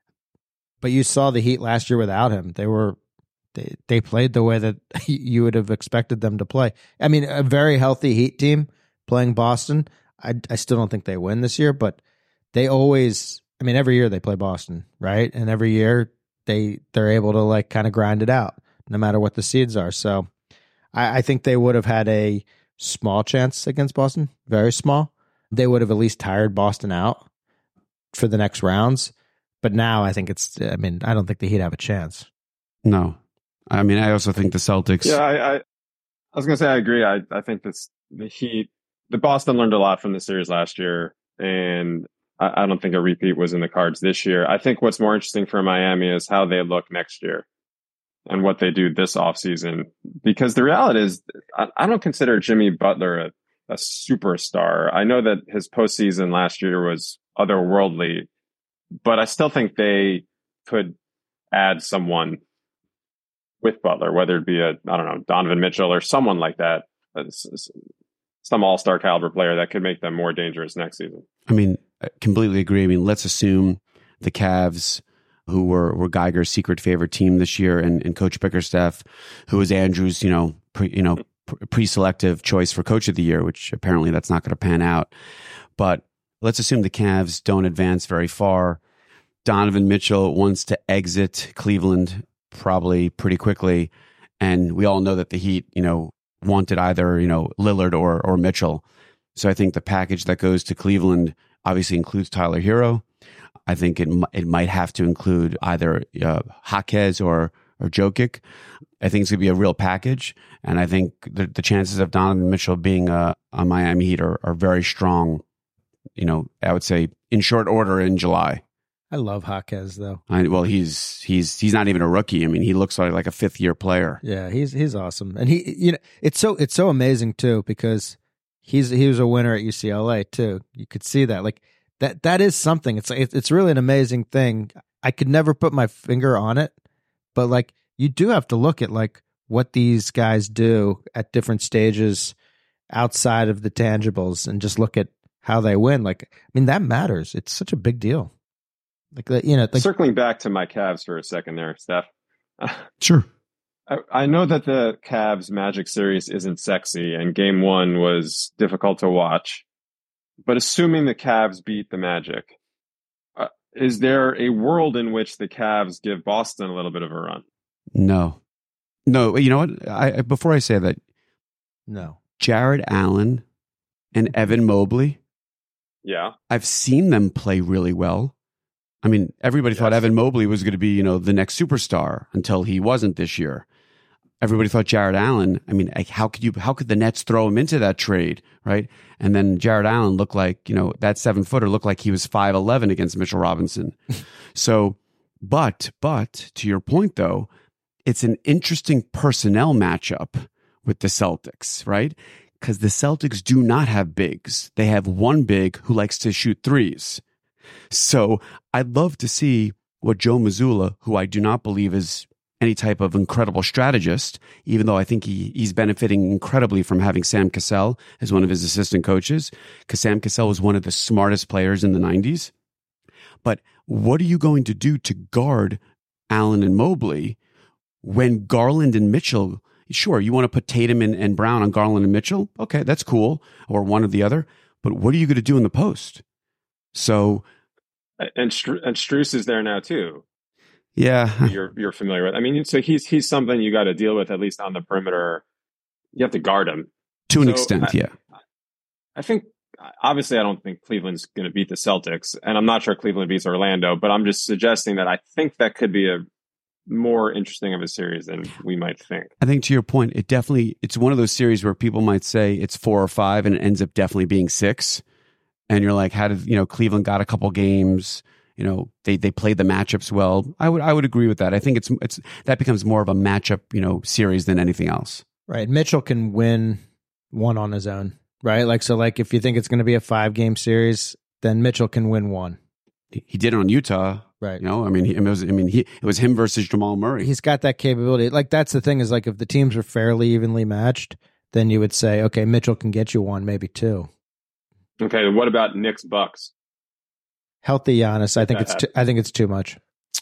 C: But you saw the Heat last year without him. They played the way that you would have expected them to play. I mean, a very healthy Heat team playing Boston. I still don't think they win this year, but they always, every year they play Boston, right? And every year they're able to kind of grind it out no matter what the seeds are. So I think they would have had a small chance against Boston, very small. They would have at least tired Boston out for the next rounds. But now I think I don't think the Heat have a chance.
A: No. I also think the Celtics.
B: Yeah, I was going to say I agree. I think the Heat, the Boston learned a lot from the series last year, and I don't think a repeat was in the cards this year. I think what's more interesting for Miami is how they look next year and what they do this offseason. Because the reality is, I don't consider Jimmy Butler a superstar. I know that his postseason last year was otherworldly, but I still think they could add someone with Butler, whether it be Donovan Mitchell or someone like that, some all-star caliber player that could make them more dangerous next season.
A: I completely agree. Let's assume the Cavs who were Geiger's secret favorite team this year, and Coach Bickerstaff, who was Andrew's, pre-selective choice for Coach of the Year, which apparently that's not going to pan out. But let's assume the Cavs don't advance very far. Donovan Mitchell wants to exit Cleveland probably pretty quickly. And we all know that the Heat, wanted either, Lillard or Mitchell. So I think the package that goes to Cleveland obviously includes Tyler Hero. I think it might have to include either Jaquez or Jokic. I think it's going to be a real package. And I think the chances of Donovan Mitchell being a Miami Heat are very strong, I would say in short order in July.
C: I love Jaquez though.
A: He's not even a rookie. I mean, he looks like a fifth-year player.
C: Yeah, he's awesome. And it's so amazing too, because he was a winner at UCLA too. You could see that. Like that is something. It's really an amazing thing. I could never put my finger on it, but like you do have to look at like what these guys do at different stages outside of the tangibles and just look at how they win. Like, I mean, that matters. It's such a big deal.
B: Circling back to my Cavs for a second there, Steph.
A: Sure.
B: I know that the Cavs Magic series isn't sexy and game one was difficult to watch, but assuming the Cavs beat the Magic, is there a world in which the Cavs give Boston a little bit of a run?
A: No. You know what? Before I say that,
C: no.
A: Jared Allen and Evan Mobley.
B: Yeah.
A: I've seen them play really well. I mean, everybody thought Evan Mobley was going to be, the next superstar until he wasn't this year. Everybody thought Jared Allen, I mean, how could the Nets throw him into that trade, right? And then Jared Allen looked like, that 7-footer looked like he was 5'11" against Mitchell Robinson. So, but to your point though, it's an interesting personnel matchup with the Celtics, right? Because the Celtics do not have bigs. They have one big who likes to shoot threes. So I'd love to see what Joe Mazzulla, who I do not believe is any type of incredible strategist, even though I think he's benefiting incredibly from having Sam Cassell as one of his assistant coaches, because Sam Cassell was one of the smartest players in the 90s. But what are you going to do to guard Allen and Mobley when Garland and Mitchell, sure, you want to put Tatum and Brown on Garland and Mitchell? Okay, that's cool. Or one or the other. But what are you going to do in the post? So,
B: and Strus is there now too.
A: Yeah,
B: you're familiar with. I mean, so he's something you got to deal with, at least on the perimeter. You have to guard him
A: to an extent. Yeah,
B: I think obviously I don't think Cleveland's going to beat the Celtics, and I'm not sure Cleveland beats Orlando. But I'm just suggesting that I think that could be a more interesting of a series than we might think.
A: I think to your point, it's one of those series where people might say it's 4 or 5, and it ends up definitely being 6. And you're like, how did Cleveland got a couple games? They played the matchups well. I would agree with that. I think it's that becomes more of a matchup series than anything else.
C: Right. Mitchell can win one on his own. Right. Like if you think it's going to be a 5-game series, then Mitchell can win one.
A: He did it on Utah.
C: Right.
A: It was him versus Jamal Murray.
C: He's got that capability. Like that's the thing is like if the teams are fairly evenly matched, then you would say, okay, Mitchell can get you one, maybe 2.
B: Okay, what about Knicks Bucks?
C: Healthy Giannis, I think it's too much.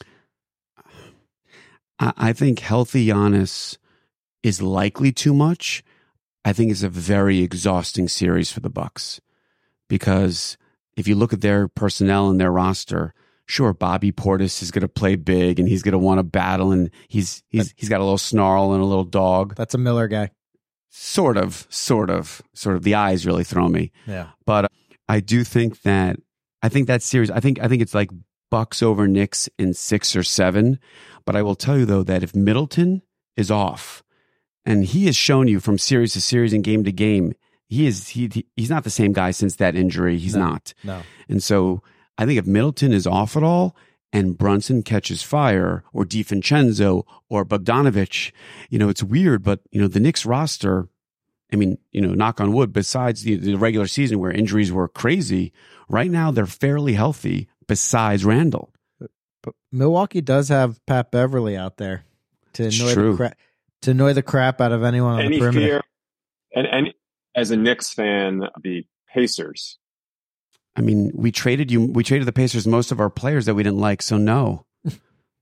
A: I think healthy Giannis is likely too much. I think it's a very exhausting series for the Bucks because if you look at their personnel and their roster, sure, Bobby Portis is going to play big and he's going to want to battle and he's got a little snarl and a little dog.
C: That's a Miller guy.
A: Sort of. The eyes really throw me.
C: Yeah.
A: But I do think that series, I think it's like Bucks over Knicks in 6 or 7. But I will tell you though that if Middleton is off, and he has shown you from series to series and game to game, he's not the same guy since that injury. He's not.
C: No.
A: And so I think if Middleton is off at all, and Brunson catches fire, or DiVincenzo, or Bogdanovich, it's weird, but, the Knicks roster, I mean, knock on wood, besides the regular season where injuries were crazy, right now they're fairly healthy besides Randall.
C: But Milwaukee does have Pat Beverly out there to annoy the crap out of anyone on the perimeter.
B: Fear, and as a Knicks fan, the Pacers.
A: I mean, we traded the Pacers most of our players that we didn't like, so no.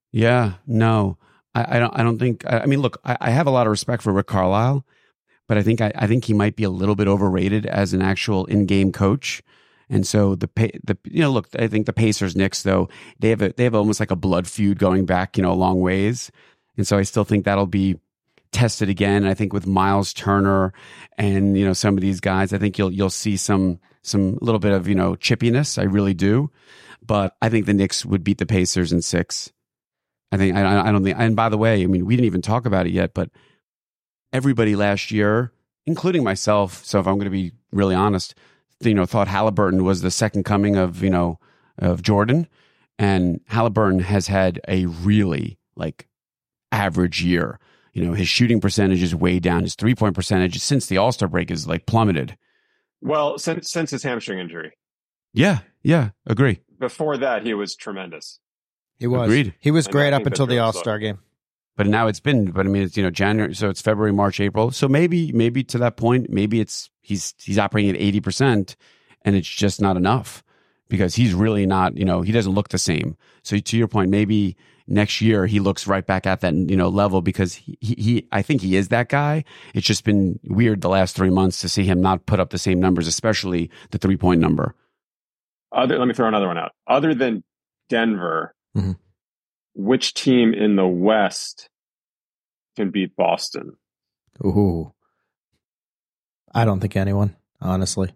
A: Yeah, no, I don't think. I mean, look, I have a lot of respect for Rick Carlisle, but I think he might be a little bit overrated as an actual in-game coach. And so look, I think the Pacers Knicks though, they have almost like a blood feud going back, a long ways. And so I still think that'll be tested again. I think with Miles Turner and, some of these guys, I think you'll see some little bit of, chippiness. I really do. But I think the Knicks would beat the Pacers in 6. I don't think, and by the way, I mean, we didn't even talk about it yet, but everybody last year, including myself, so if I'm going to be really honest, thought Halliburton was the second coming of Jordan, and Halliburton has had a really average year. His shooting percentage is way down. His 3-point percentage since the All-Star break is plummeted.
B: Well, since his hamstring injury.
A: Yeah, agree.
B: Before that, he was tremendous.
C: He was.
A: Agreed.
C: He was great up until the All-Star game.
A: But now it's January, so it's February, March, April. So maybe to that point, maybe he's operating at 80% and it's just not enough because he's really not, he doesn't look the same. So to your point, maybe next year he looks right back at that, level because I think he is that guy. It's just been weird the last 3 months to see him not put up the same numbers, especially the 3-point number.
B: Let me throw another one out. Other than Denver,
C: mm-hmm.
B: Which team in the West can beat Boston?
C: Ooh. I don't think anyone, honestly.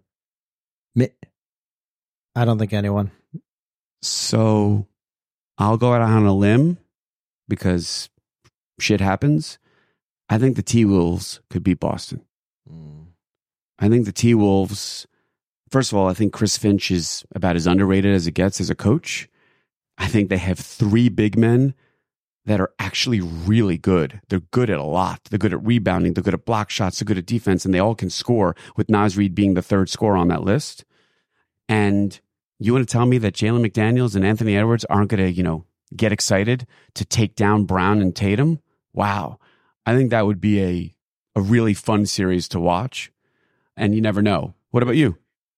C: I don't think anyone.
A: So I'll go out on a limb because shit happens. I think the T-Wolves could beat Boston. I think the T-Wolves, first of all, I think Chris Finch is about as underrated as it gets as a coach. I think they have 3 big men that are actually really good. They're good at a lot. They're good at rebounding. They're good at block shots. They're good at defense, and they all can score, with Naz Reid being the 3rd scorer on that list. And you want to tell me that Jalen McDaniels and Anthony Edwards aren't going to, get excited to take down Brown and Tatum? Wow. I think that would be a really fun series to watch. And you never know. What about you?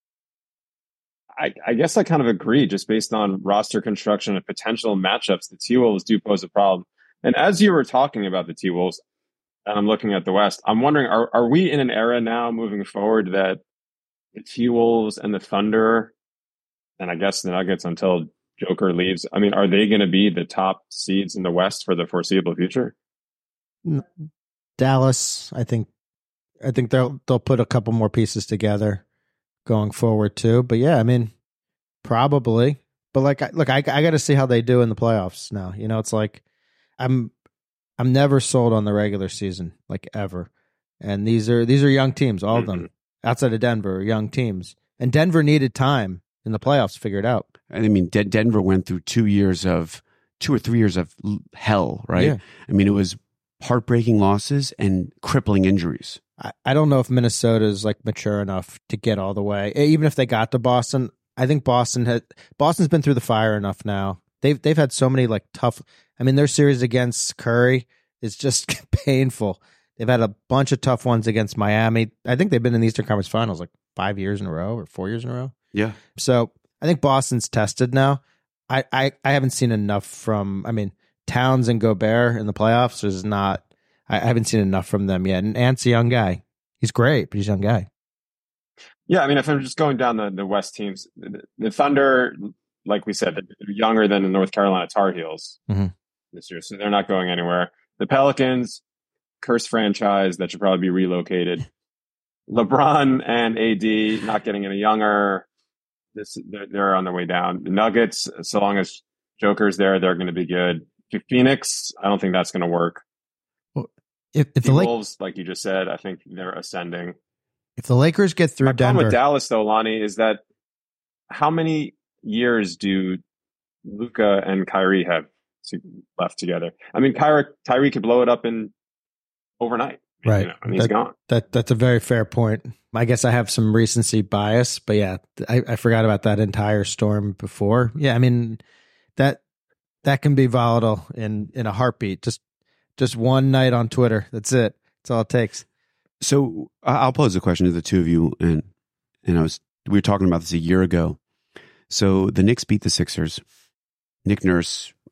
B: I guess I kind of agree, just based on roster construction and potential matchups. The T-Wolves do pose a problem. And as you were talking about the T-Wolves, and I'm looking at the West, I'm wondering, are we in an era now moving forward that the T-Wolves and the Thunder, and I guess the Nuggets until Joker leaves, I mean, are they going to be the top seeds in the West for the foreseeable future?
C: Dallas, I think they'll put a couple more pieces together going forward too. But yeah, I mean, probably. But I got to see how they do in the playoffs now. It's like I'm never sold on the regular season, ever. And these are young teams, all of them outside of Denver, are young teams. And Denver needed time in the playoffs to figure it out.
A: I mean, Denver went through 2 or 3 years of hell, right?
C: Yeah.
A: I mean, it was heartbreaking losses and crippling injuries.
C: I don't know if Minnesota is mature enough to get all the way. Even if they got to Boston, I think Boston's been through the fire enough now. They've had so many tough. I mean, their series against Curry is just painful. They've had a bunch of tough ones against Miami. I think they've been in the Eastern Conference Finals 5 years in a row or 4 years in a row.
A: Yeah.
C: So I think Boston's tested now. I haven't seen enough from. I mean, Towns and Gobert in the playoffs is not. I haven't seen enough from them yet. And Ant's a young guy. He's great, but he's a young guy.
B: Yeah, I mean, if I'm just going down the West teams, the Thunder, like we said, they're younger than the North Carolina Tar Heels this year, so they're not going anywhere. The Pelicans, cursed franchise that should probably be relocated. LeBron and AD not getting any younger. They're on their way down. The Nuggets, so long as Joker's there, they're going to be good. Phoenix, I don't think that's going to work.
C: If the
B: Wolves, like you just said, I think they're ascending.
C: If the Lakers get through Denver,
B: problem with Dallas, though, Lonnie, is that how many years do Luka and Kyrie have left together? I mean, Kyrie could blow it up in overnight,
C: right?
B: And he's gone.
C: That's a very fair point. I guess I have some recency bias, but yeah, I forgot about that entire storm before. Yeah, I mean that can be volatile in a heartbeat. Just one night on Twitter. That's it. That's all it takes.
A: So I'll pose a question to the two of you, and we were talking about this a year ago. So the Knicks beat the Sixers. Nick Nurse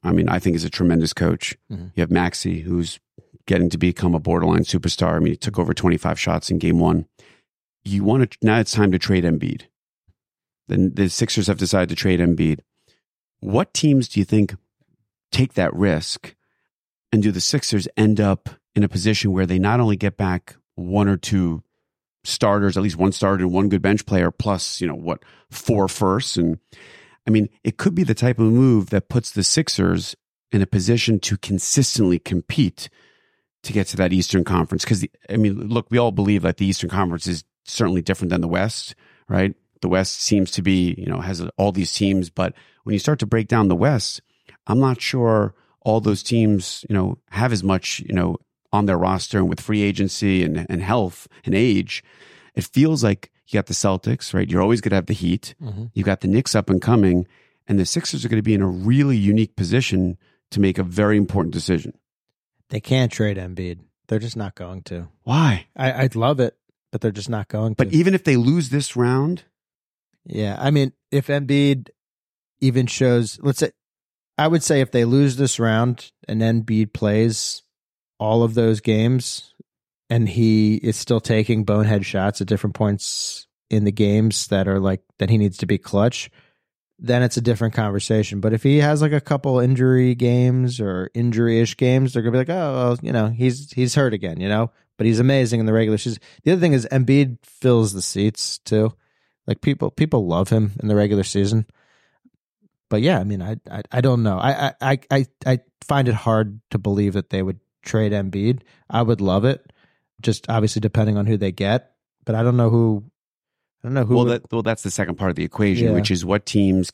A: I mean, I think is a tremendous coach.
C: Mm-hmm.
A: You have Maxey, who's getting to become a borderline superstar. I mean, he took over 25 shots in game one. Now it's time to trade Embiid. Then the Sixers have decided to trade Embiid. What teams do you think take that risk? And do the Sixers end up in a position where they not only get back one or two starters, at least one starter and one good bench player, plus, 4 firsts? And I mean, it could be the type of move that puts the Sixers in a position to consistently compete to get to that Eastern Conference. Because, look, we all believe that the Eastern Conference is certainly different than the West, right? The West seems to be, has all these teams. But when you start to break down the West, I'm not sure all those teams, have as much, on their roster, and with free agency and health and age. It feels like you got the Celtics, right? You're always going to have the Heat.
C: Mm-hmm.
A: You got the Knicks up and coming, and the Sixers are going to be in a really unique position to make a very important decision.
C: They can't trade Embiid. They're just not going to.
A: Why?
C: I'd love it, but they're just not going to.
A: But even if they lose this round?
C: Yeah, I mean, if Embiid even shows, I would say if they lose this round and Embiid plays all of those games and he is still taking bonehead shots at different points in the games that he needs to be clutch, then it's a different conversation. But if he has like a couple injury games or injury-ish games, they're going to be like, oh, well, he's hurt again, but he's amazing in the regular season. The other thing is Embiid fills the seats too. Like people love him in the regular season. But yeah, I mean, I don't know. I find it hard to believe that they would trade Embiid. I would love it, just obviously depending on who they get. But I don't know who.
A: Well, that's the second part of the equation, which is what teams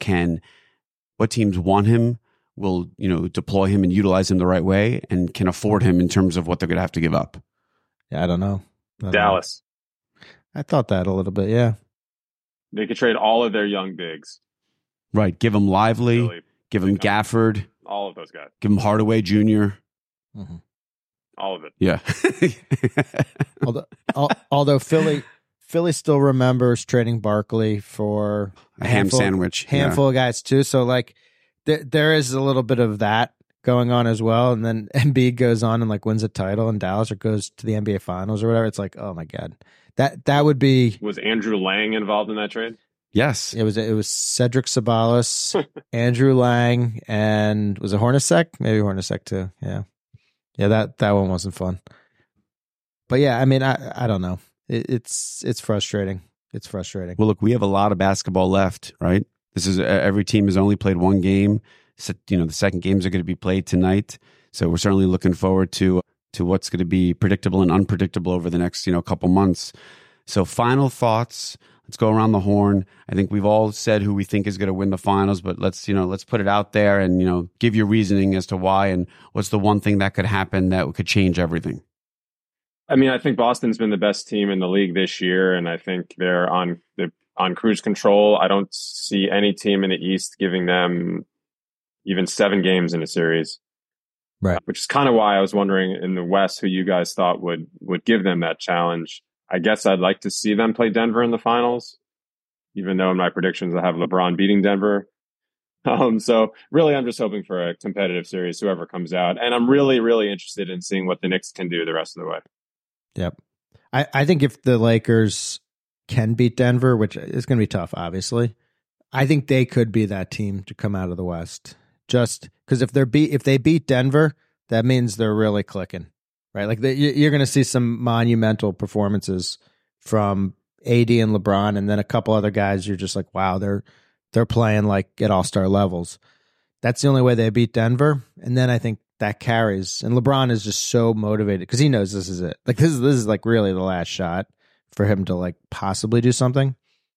A: want him, will deploy him and utilize him the right way, and can afford him in terms of what they're going to have to give up.
C: Yeah, I don't know.
B: Dallas.
C: I thought that a little bit. Yeah,
B: they could trade all of their young bigs.
A: Right. Give him Lively.
B: Philly,
A: give him Gafford.
B: All of those guys.
A: Give him Hardaway Jr.
C: Mm-hmm.
B: All of it.
A: Yeah.
C: although Philly still remembers trading Barkley for
A: a ham sandwich.
C: Handful of guys too. So like there is a little bit of that going on as well. And then Embiid goes on and like wins a title in Dallas or goes to the NBA Finals or whatever. It's like, oh my God. That would be.
B: Was Andrew Lang involved in that trade?
A: Yes.
C: It was Cedric Sabalas, Andrew Lang, and was it Hornacek? Maybe Hornacek too. Yeah. Yeah, that one wasn't fun. But yeah, I mean, I don't know. It's frustrating. It's frustrating.
A: Well, look, we have a lot of basketball left, right? This is every team has only played one game. So, the second games are going to be played tonight. So we're certainly looking forward to what's going to be predictable and unpredictable over the next, couple months. So final thoughts. Let's go around the horn. I think we've all said who we think is going to win the finals, but let's put it out there and, give your reasoning as to why and what's the one thing that could happen that could change everything.
B: I mean, I think Boston's been the best team in the league this year, and I think they're on cruise control. I don't see any team in the East giving them even 7 games in a series.
C: Right.
B: Which is kind of why I was wondering in the West who you guys thought would give them that challenge. I guess I'd like to see them play Denver in the finals, even though in my predictions I have LeBron beating Denver. So really, I'm just hoping for a competitive series, whoever comes out. And I'm really, really interested in seeing what the Knicks can do the rest of the way.
C: Yep. I think if the Lakers can beat Denver, which is going to be tough, obviously, I think they could be that team to come out of the West. Just because if they beat Denver, that means they're really clicking. Right, like you're going to see some monumental performances from AD and LeBron, and then a couple other guys. You're just like, wow, they're playing like at all-star levels. That's the only way they beat Denver, and then I think that carries. And LeBron is just so motivated because he knows this is it. Like this is like really the last shot for him to like possibly do something.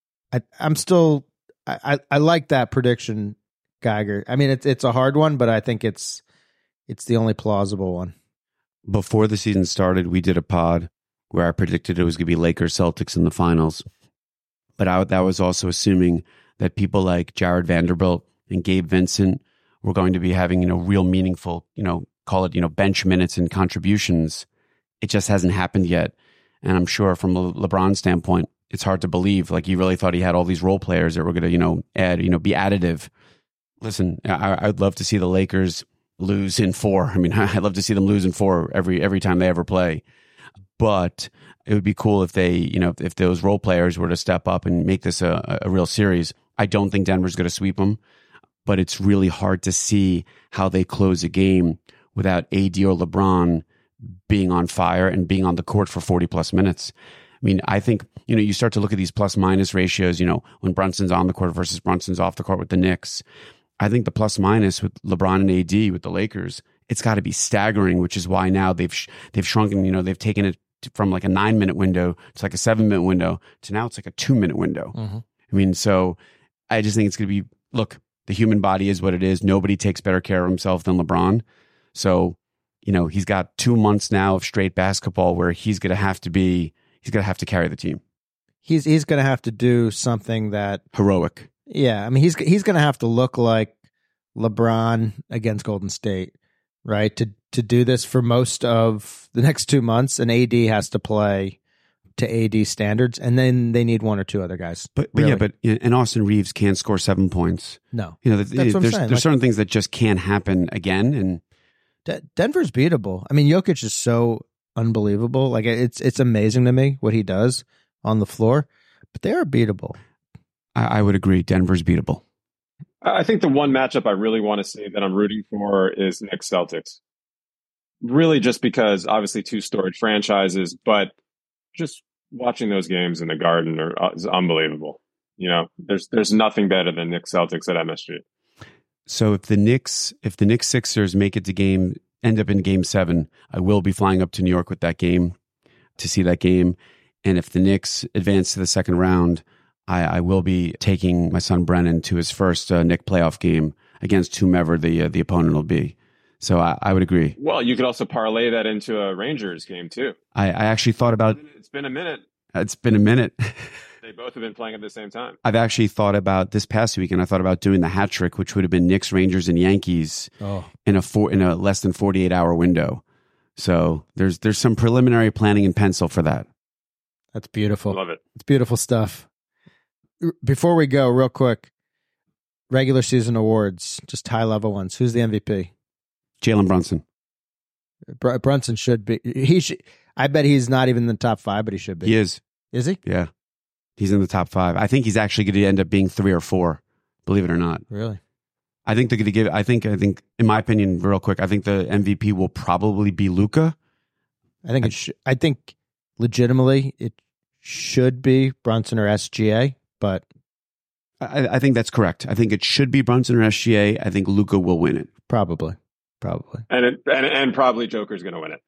C: I like that prediction, Geiger. I mean, it's a hard one, but I think it's the only plausible one.
A: Before the season started, we did a pod where I predicted it was going to be Lakers Celtics in the finals. But that was also assuming that people like Jared Vanderbilt and Gabe Vincent were going to be having, real meaningful, call it, bench minutes and contributions. It just hasn't happened yet. And I'm sure from a LeBron standpoint, it's hard to believe. Like, he really thought he had all these role players that were going to, add, be additive. Listen, I'd love to see the Lakers lose in 4. I mean, I'd love to see them lose in 4 every time they ever play. But it would be cool if they, if those role players were to step up and make this a real series. I don't think Denver's going to sweep them, but it's really hard to see how they close a game without AD or LeBron being on fire and being on the court for 40 plus minutes. I mean, I think, you start to look at these plus minus ratios, when Brunson's on the court versus Brunson's off the court with the Knicks. I think the plus minus with LeBron and AD with the Lakers, it's got to be staggering, which is why now they've shrunken, they've taken it from like a 9-minute window to like a 7-minute window to now it's like a 2-minute window.
C: Mm-hmm.
A: I mean, so I just think it's going to be, look, the human body is what it is. Nobody takes better care of himself than LeBron. So, he's got 2 months now of straight basketball where he's going to have to carry the team.
C: He's going to have to do something that
A: heroic.
C: Yeah. I mean, he's going to have to look like LeBron against Golden State, right? To do this for most of the next 2 months, and AD has to play to AD standards, and then they need 1 or 2 other guys.
A: But and Austin Reeves can't score 7 points.
C: No,
A: that's what I'm saying. There's certain things that just can't happen again, and
C: Denver's beatable. I mean, Jokic is so unbelievable. Like it's amazing to me what he does on the floor, but they are beatable.
A: I would agree. Denver's beatable.
B: I think the one matchup I really want to see that I'm rooting for is Knicks Celtics. Really, just because obviously 2 storied franchises, but just watching those games in the Garden is unbelievable. There's nothing better than Knicks Celtics at MSG.
A: So if the Knicks Sixers make it to end up in Game 7, I will be flying up to New York with that game to see that game. And if the Knicks advance to the second round, I will be taking my son Brennan to his first Knicks playoff game against whomever the opponent will be. So I would agree.
B: Well, you could also parlay that into a Rangers game too.
A: I actually thought about.
B: It's been a minute.
A: It's been a minute.
B: They both have been playing at the same time.
A: I've actually thought about this past weekend. I thought about doing the hat trick, which would have been Knicks, Rangers, and Yankees in a less than 48-hour window. So there's some preliminary planning in pencil for that.
C: That's beautiful.
B: Love it.
C: It's beautiful stuff. Before we go, real quick, regular season awards, just high level ones. Who's the MVP?
A: Jalen Brunson.
C: Brunson should be. He should. I bet he's not even in the top 5, but he should be.
A: He is.
C: Is he?
A: Yeah. He's in the top 5. I think he's actually going to end up being 3 or 4, believe it or not.
C: Really?
A: I think they're going to give, I think, in my opinion, real quick, I think the MVP will probably be Luka.
C: I think legitimately it should be Brunson or SGA, but
A: I think that's correct. I think it should be Brunson or SGA. I think Luka will win it.
C: Probably.
B: And probably Joker's going to win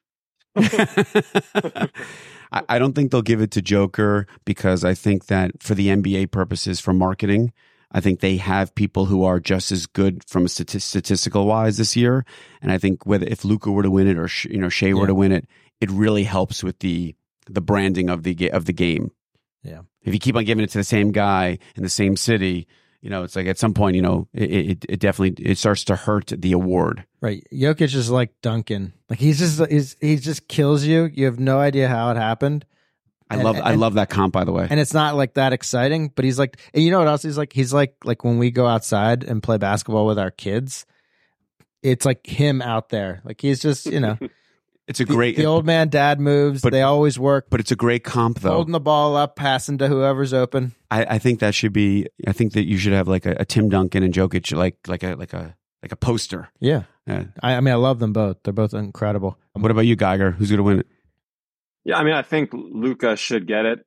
B: it.
A: I don't think they'll give it to Joker because I think that for the NBA purposes, for marketing, I think they have people who are just as good from a statistical wise this year. And I think if Luka were to win it or Shea were to win it, it really helps with the branding of the game.
C: Yeah.
A: If you keep on giving it to the same guy in the same city, it's like at some point, it definitely starts to hurt the award.
C: Right. Jokic is like Duncan. Like he just kills you. You have no idea how it happened.
A: I love that comp, by the way.
C: And it's not like that exciting, but he's like, and you know what else he's like? He's like when we go outside and play basketball with our kids, it's like him out there. Like he's just,
A: it's a great,
C: the old man dad moves. But they always work.
A: But it's a great comp though.
C: Holding the ball up, passing to whoever's open.
A: I think that should be, I think that you should have like a Tim Duncan and Jokic, like a poster.
C: Yeah. I mean, I love them both. They're both incredible.
A: What about you, Geiger? Who's going to win it?
B: Yeah, I mean, I think Luka should get it.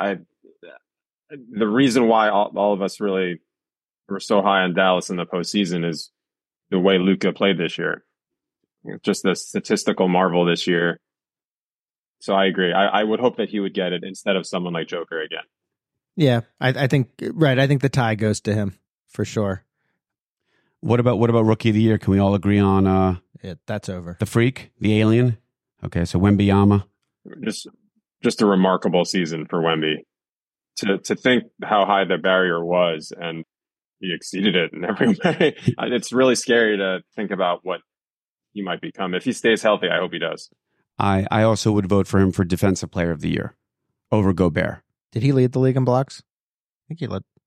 B: The reason why all of us really were so high on Dallas in the postseason is the way Luka played this year. Just the statistical marvel this year. So I agree. I would hope that he would get it instead of someone like Joker again.
C: Yeah, I think right. I think the tie goes to him for sure.
A: What about Rookie of the Year? Can we all agree on
C: that's over.
A: The Freak, the Alien? Okay, so Wembanyama.
B: Just a remarkable season for Wemby. To think how high the barrier was, and he exceeded it in every way. It's really scary to think about what he might become. If he stays healthy, I hope he does.
A: I also would vote for him for Defensive Player of the Year over Gobert.
C: Did he lead the league in blocks? I think he led.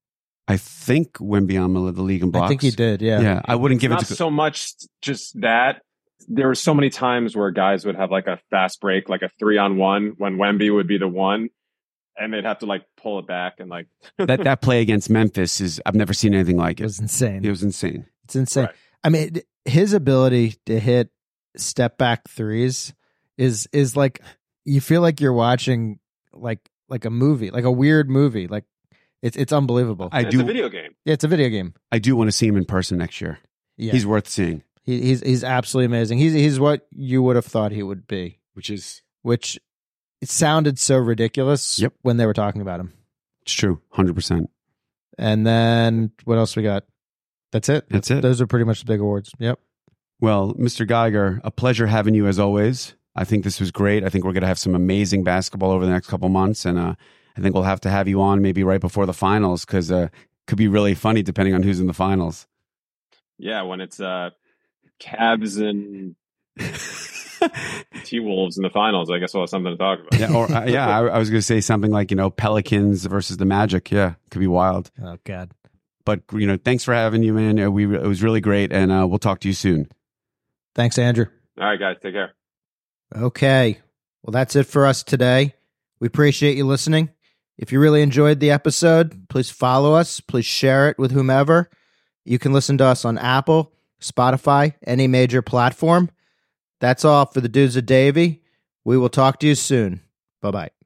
A: I think Wembanyama led the league in blocks.
C: I think he did. Yeah.
A: Yeah. I wouldn't give it
B: Not
A: to
B: so much just that. There were so many times where guys would have like a fast break, like a 3-on-1 when Wemby would be the one, and they'd have to like pull it back and like
A: that play against Memphis is, I've never seen anything like
C: It
A: it.
C: was insane.
A: It was insane.
C: It's insane.
B: Right.
C: I mean, his ability to hit step back threes is like, you feel like you're watching like a movie, like a weird movie. Like it's unbelievable.
B: it's a video game.
C: Yeah, it's a video game.
A: I do want to see him in person next year.
C: Yeah.
A: He's worth seeing,
C: He's absolutely amazing. He's what you would have thought he would be,
A: which
C: it sounded so ridiculous
A: Yep.
C: when they were talking about him.
A: it's true. 100%.
C: And then what else we got? That's it.
A: That's it.
C: Those are pretty much the big awards. Yep.
A: Well, Mr. Geiger, a pleasure having you as always. I think this was great. I think we're going to have some amazing basketball over the next couple months. And I think we'll have to have you on maybe right before the finals because it could be really funny depending on who's in the finals.
B: Yeah, when it's Cavs and T-Wolves in the finals, I guess we'll have something to talk about.
A: Yeah, or I was going to say something like, Pelicans versus the Magic. Yeah, could be wild.
C: Oh God.
A: But, thanks for having you, man. It was really great. And we'll talk to you soon.
C: Thanks, Andrew.
B: All right, guys, take care.
C: Okay. Well, that's it for us today. We appreciate you listening. If you really enjoyed the episode, please follow us. Please share it with whomever. You can listen to us on Apple, Spotify, any major platform. That's all for the Dudes of Davie. We will talk to you soon. Bye-bye.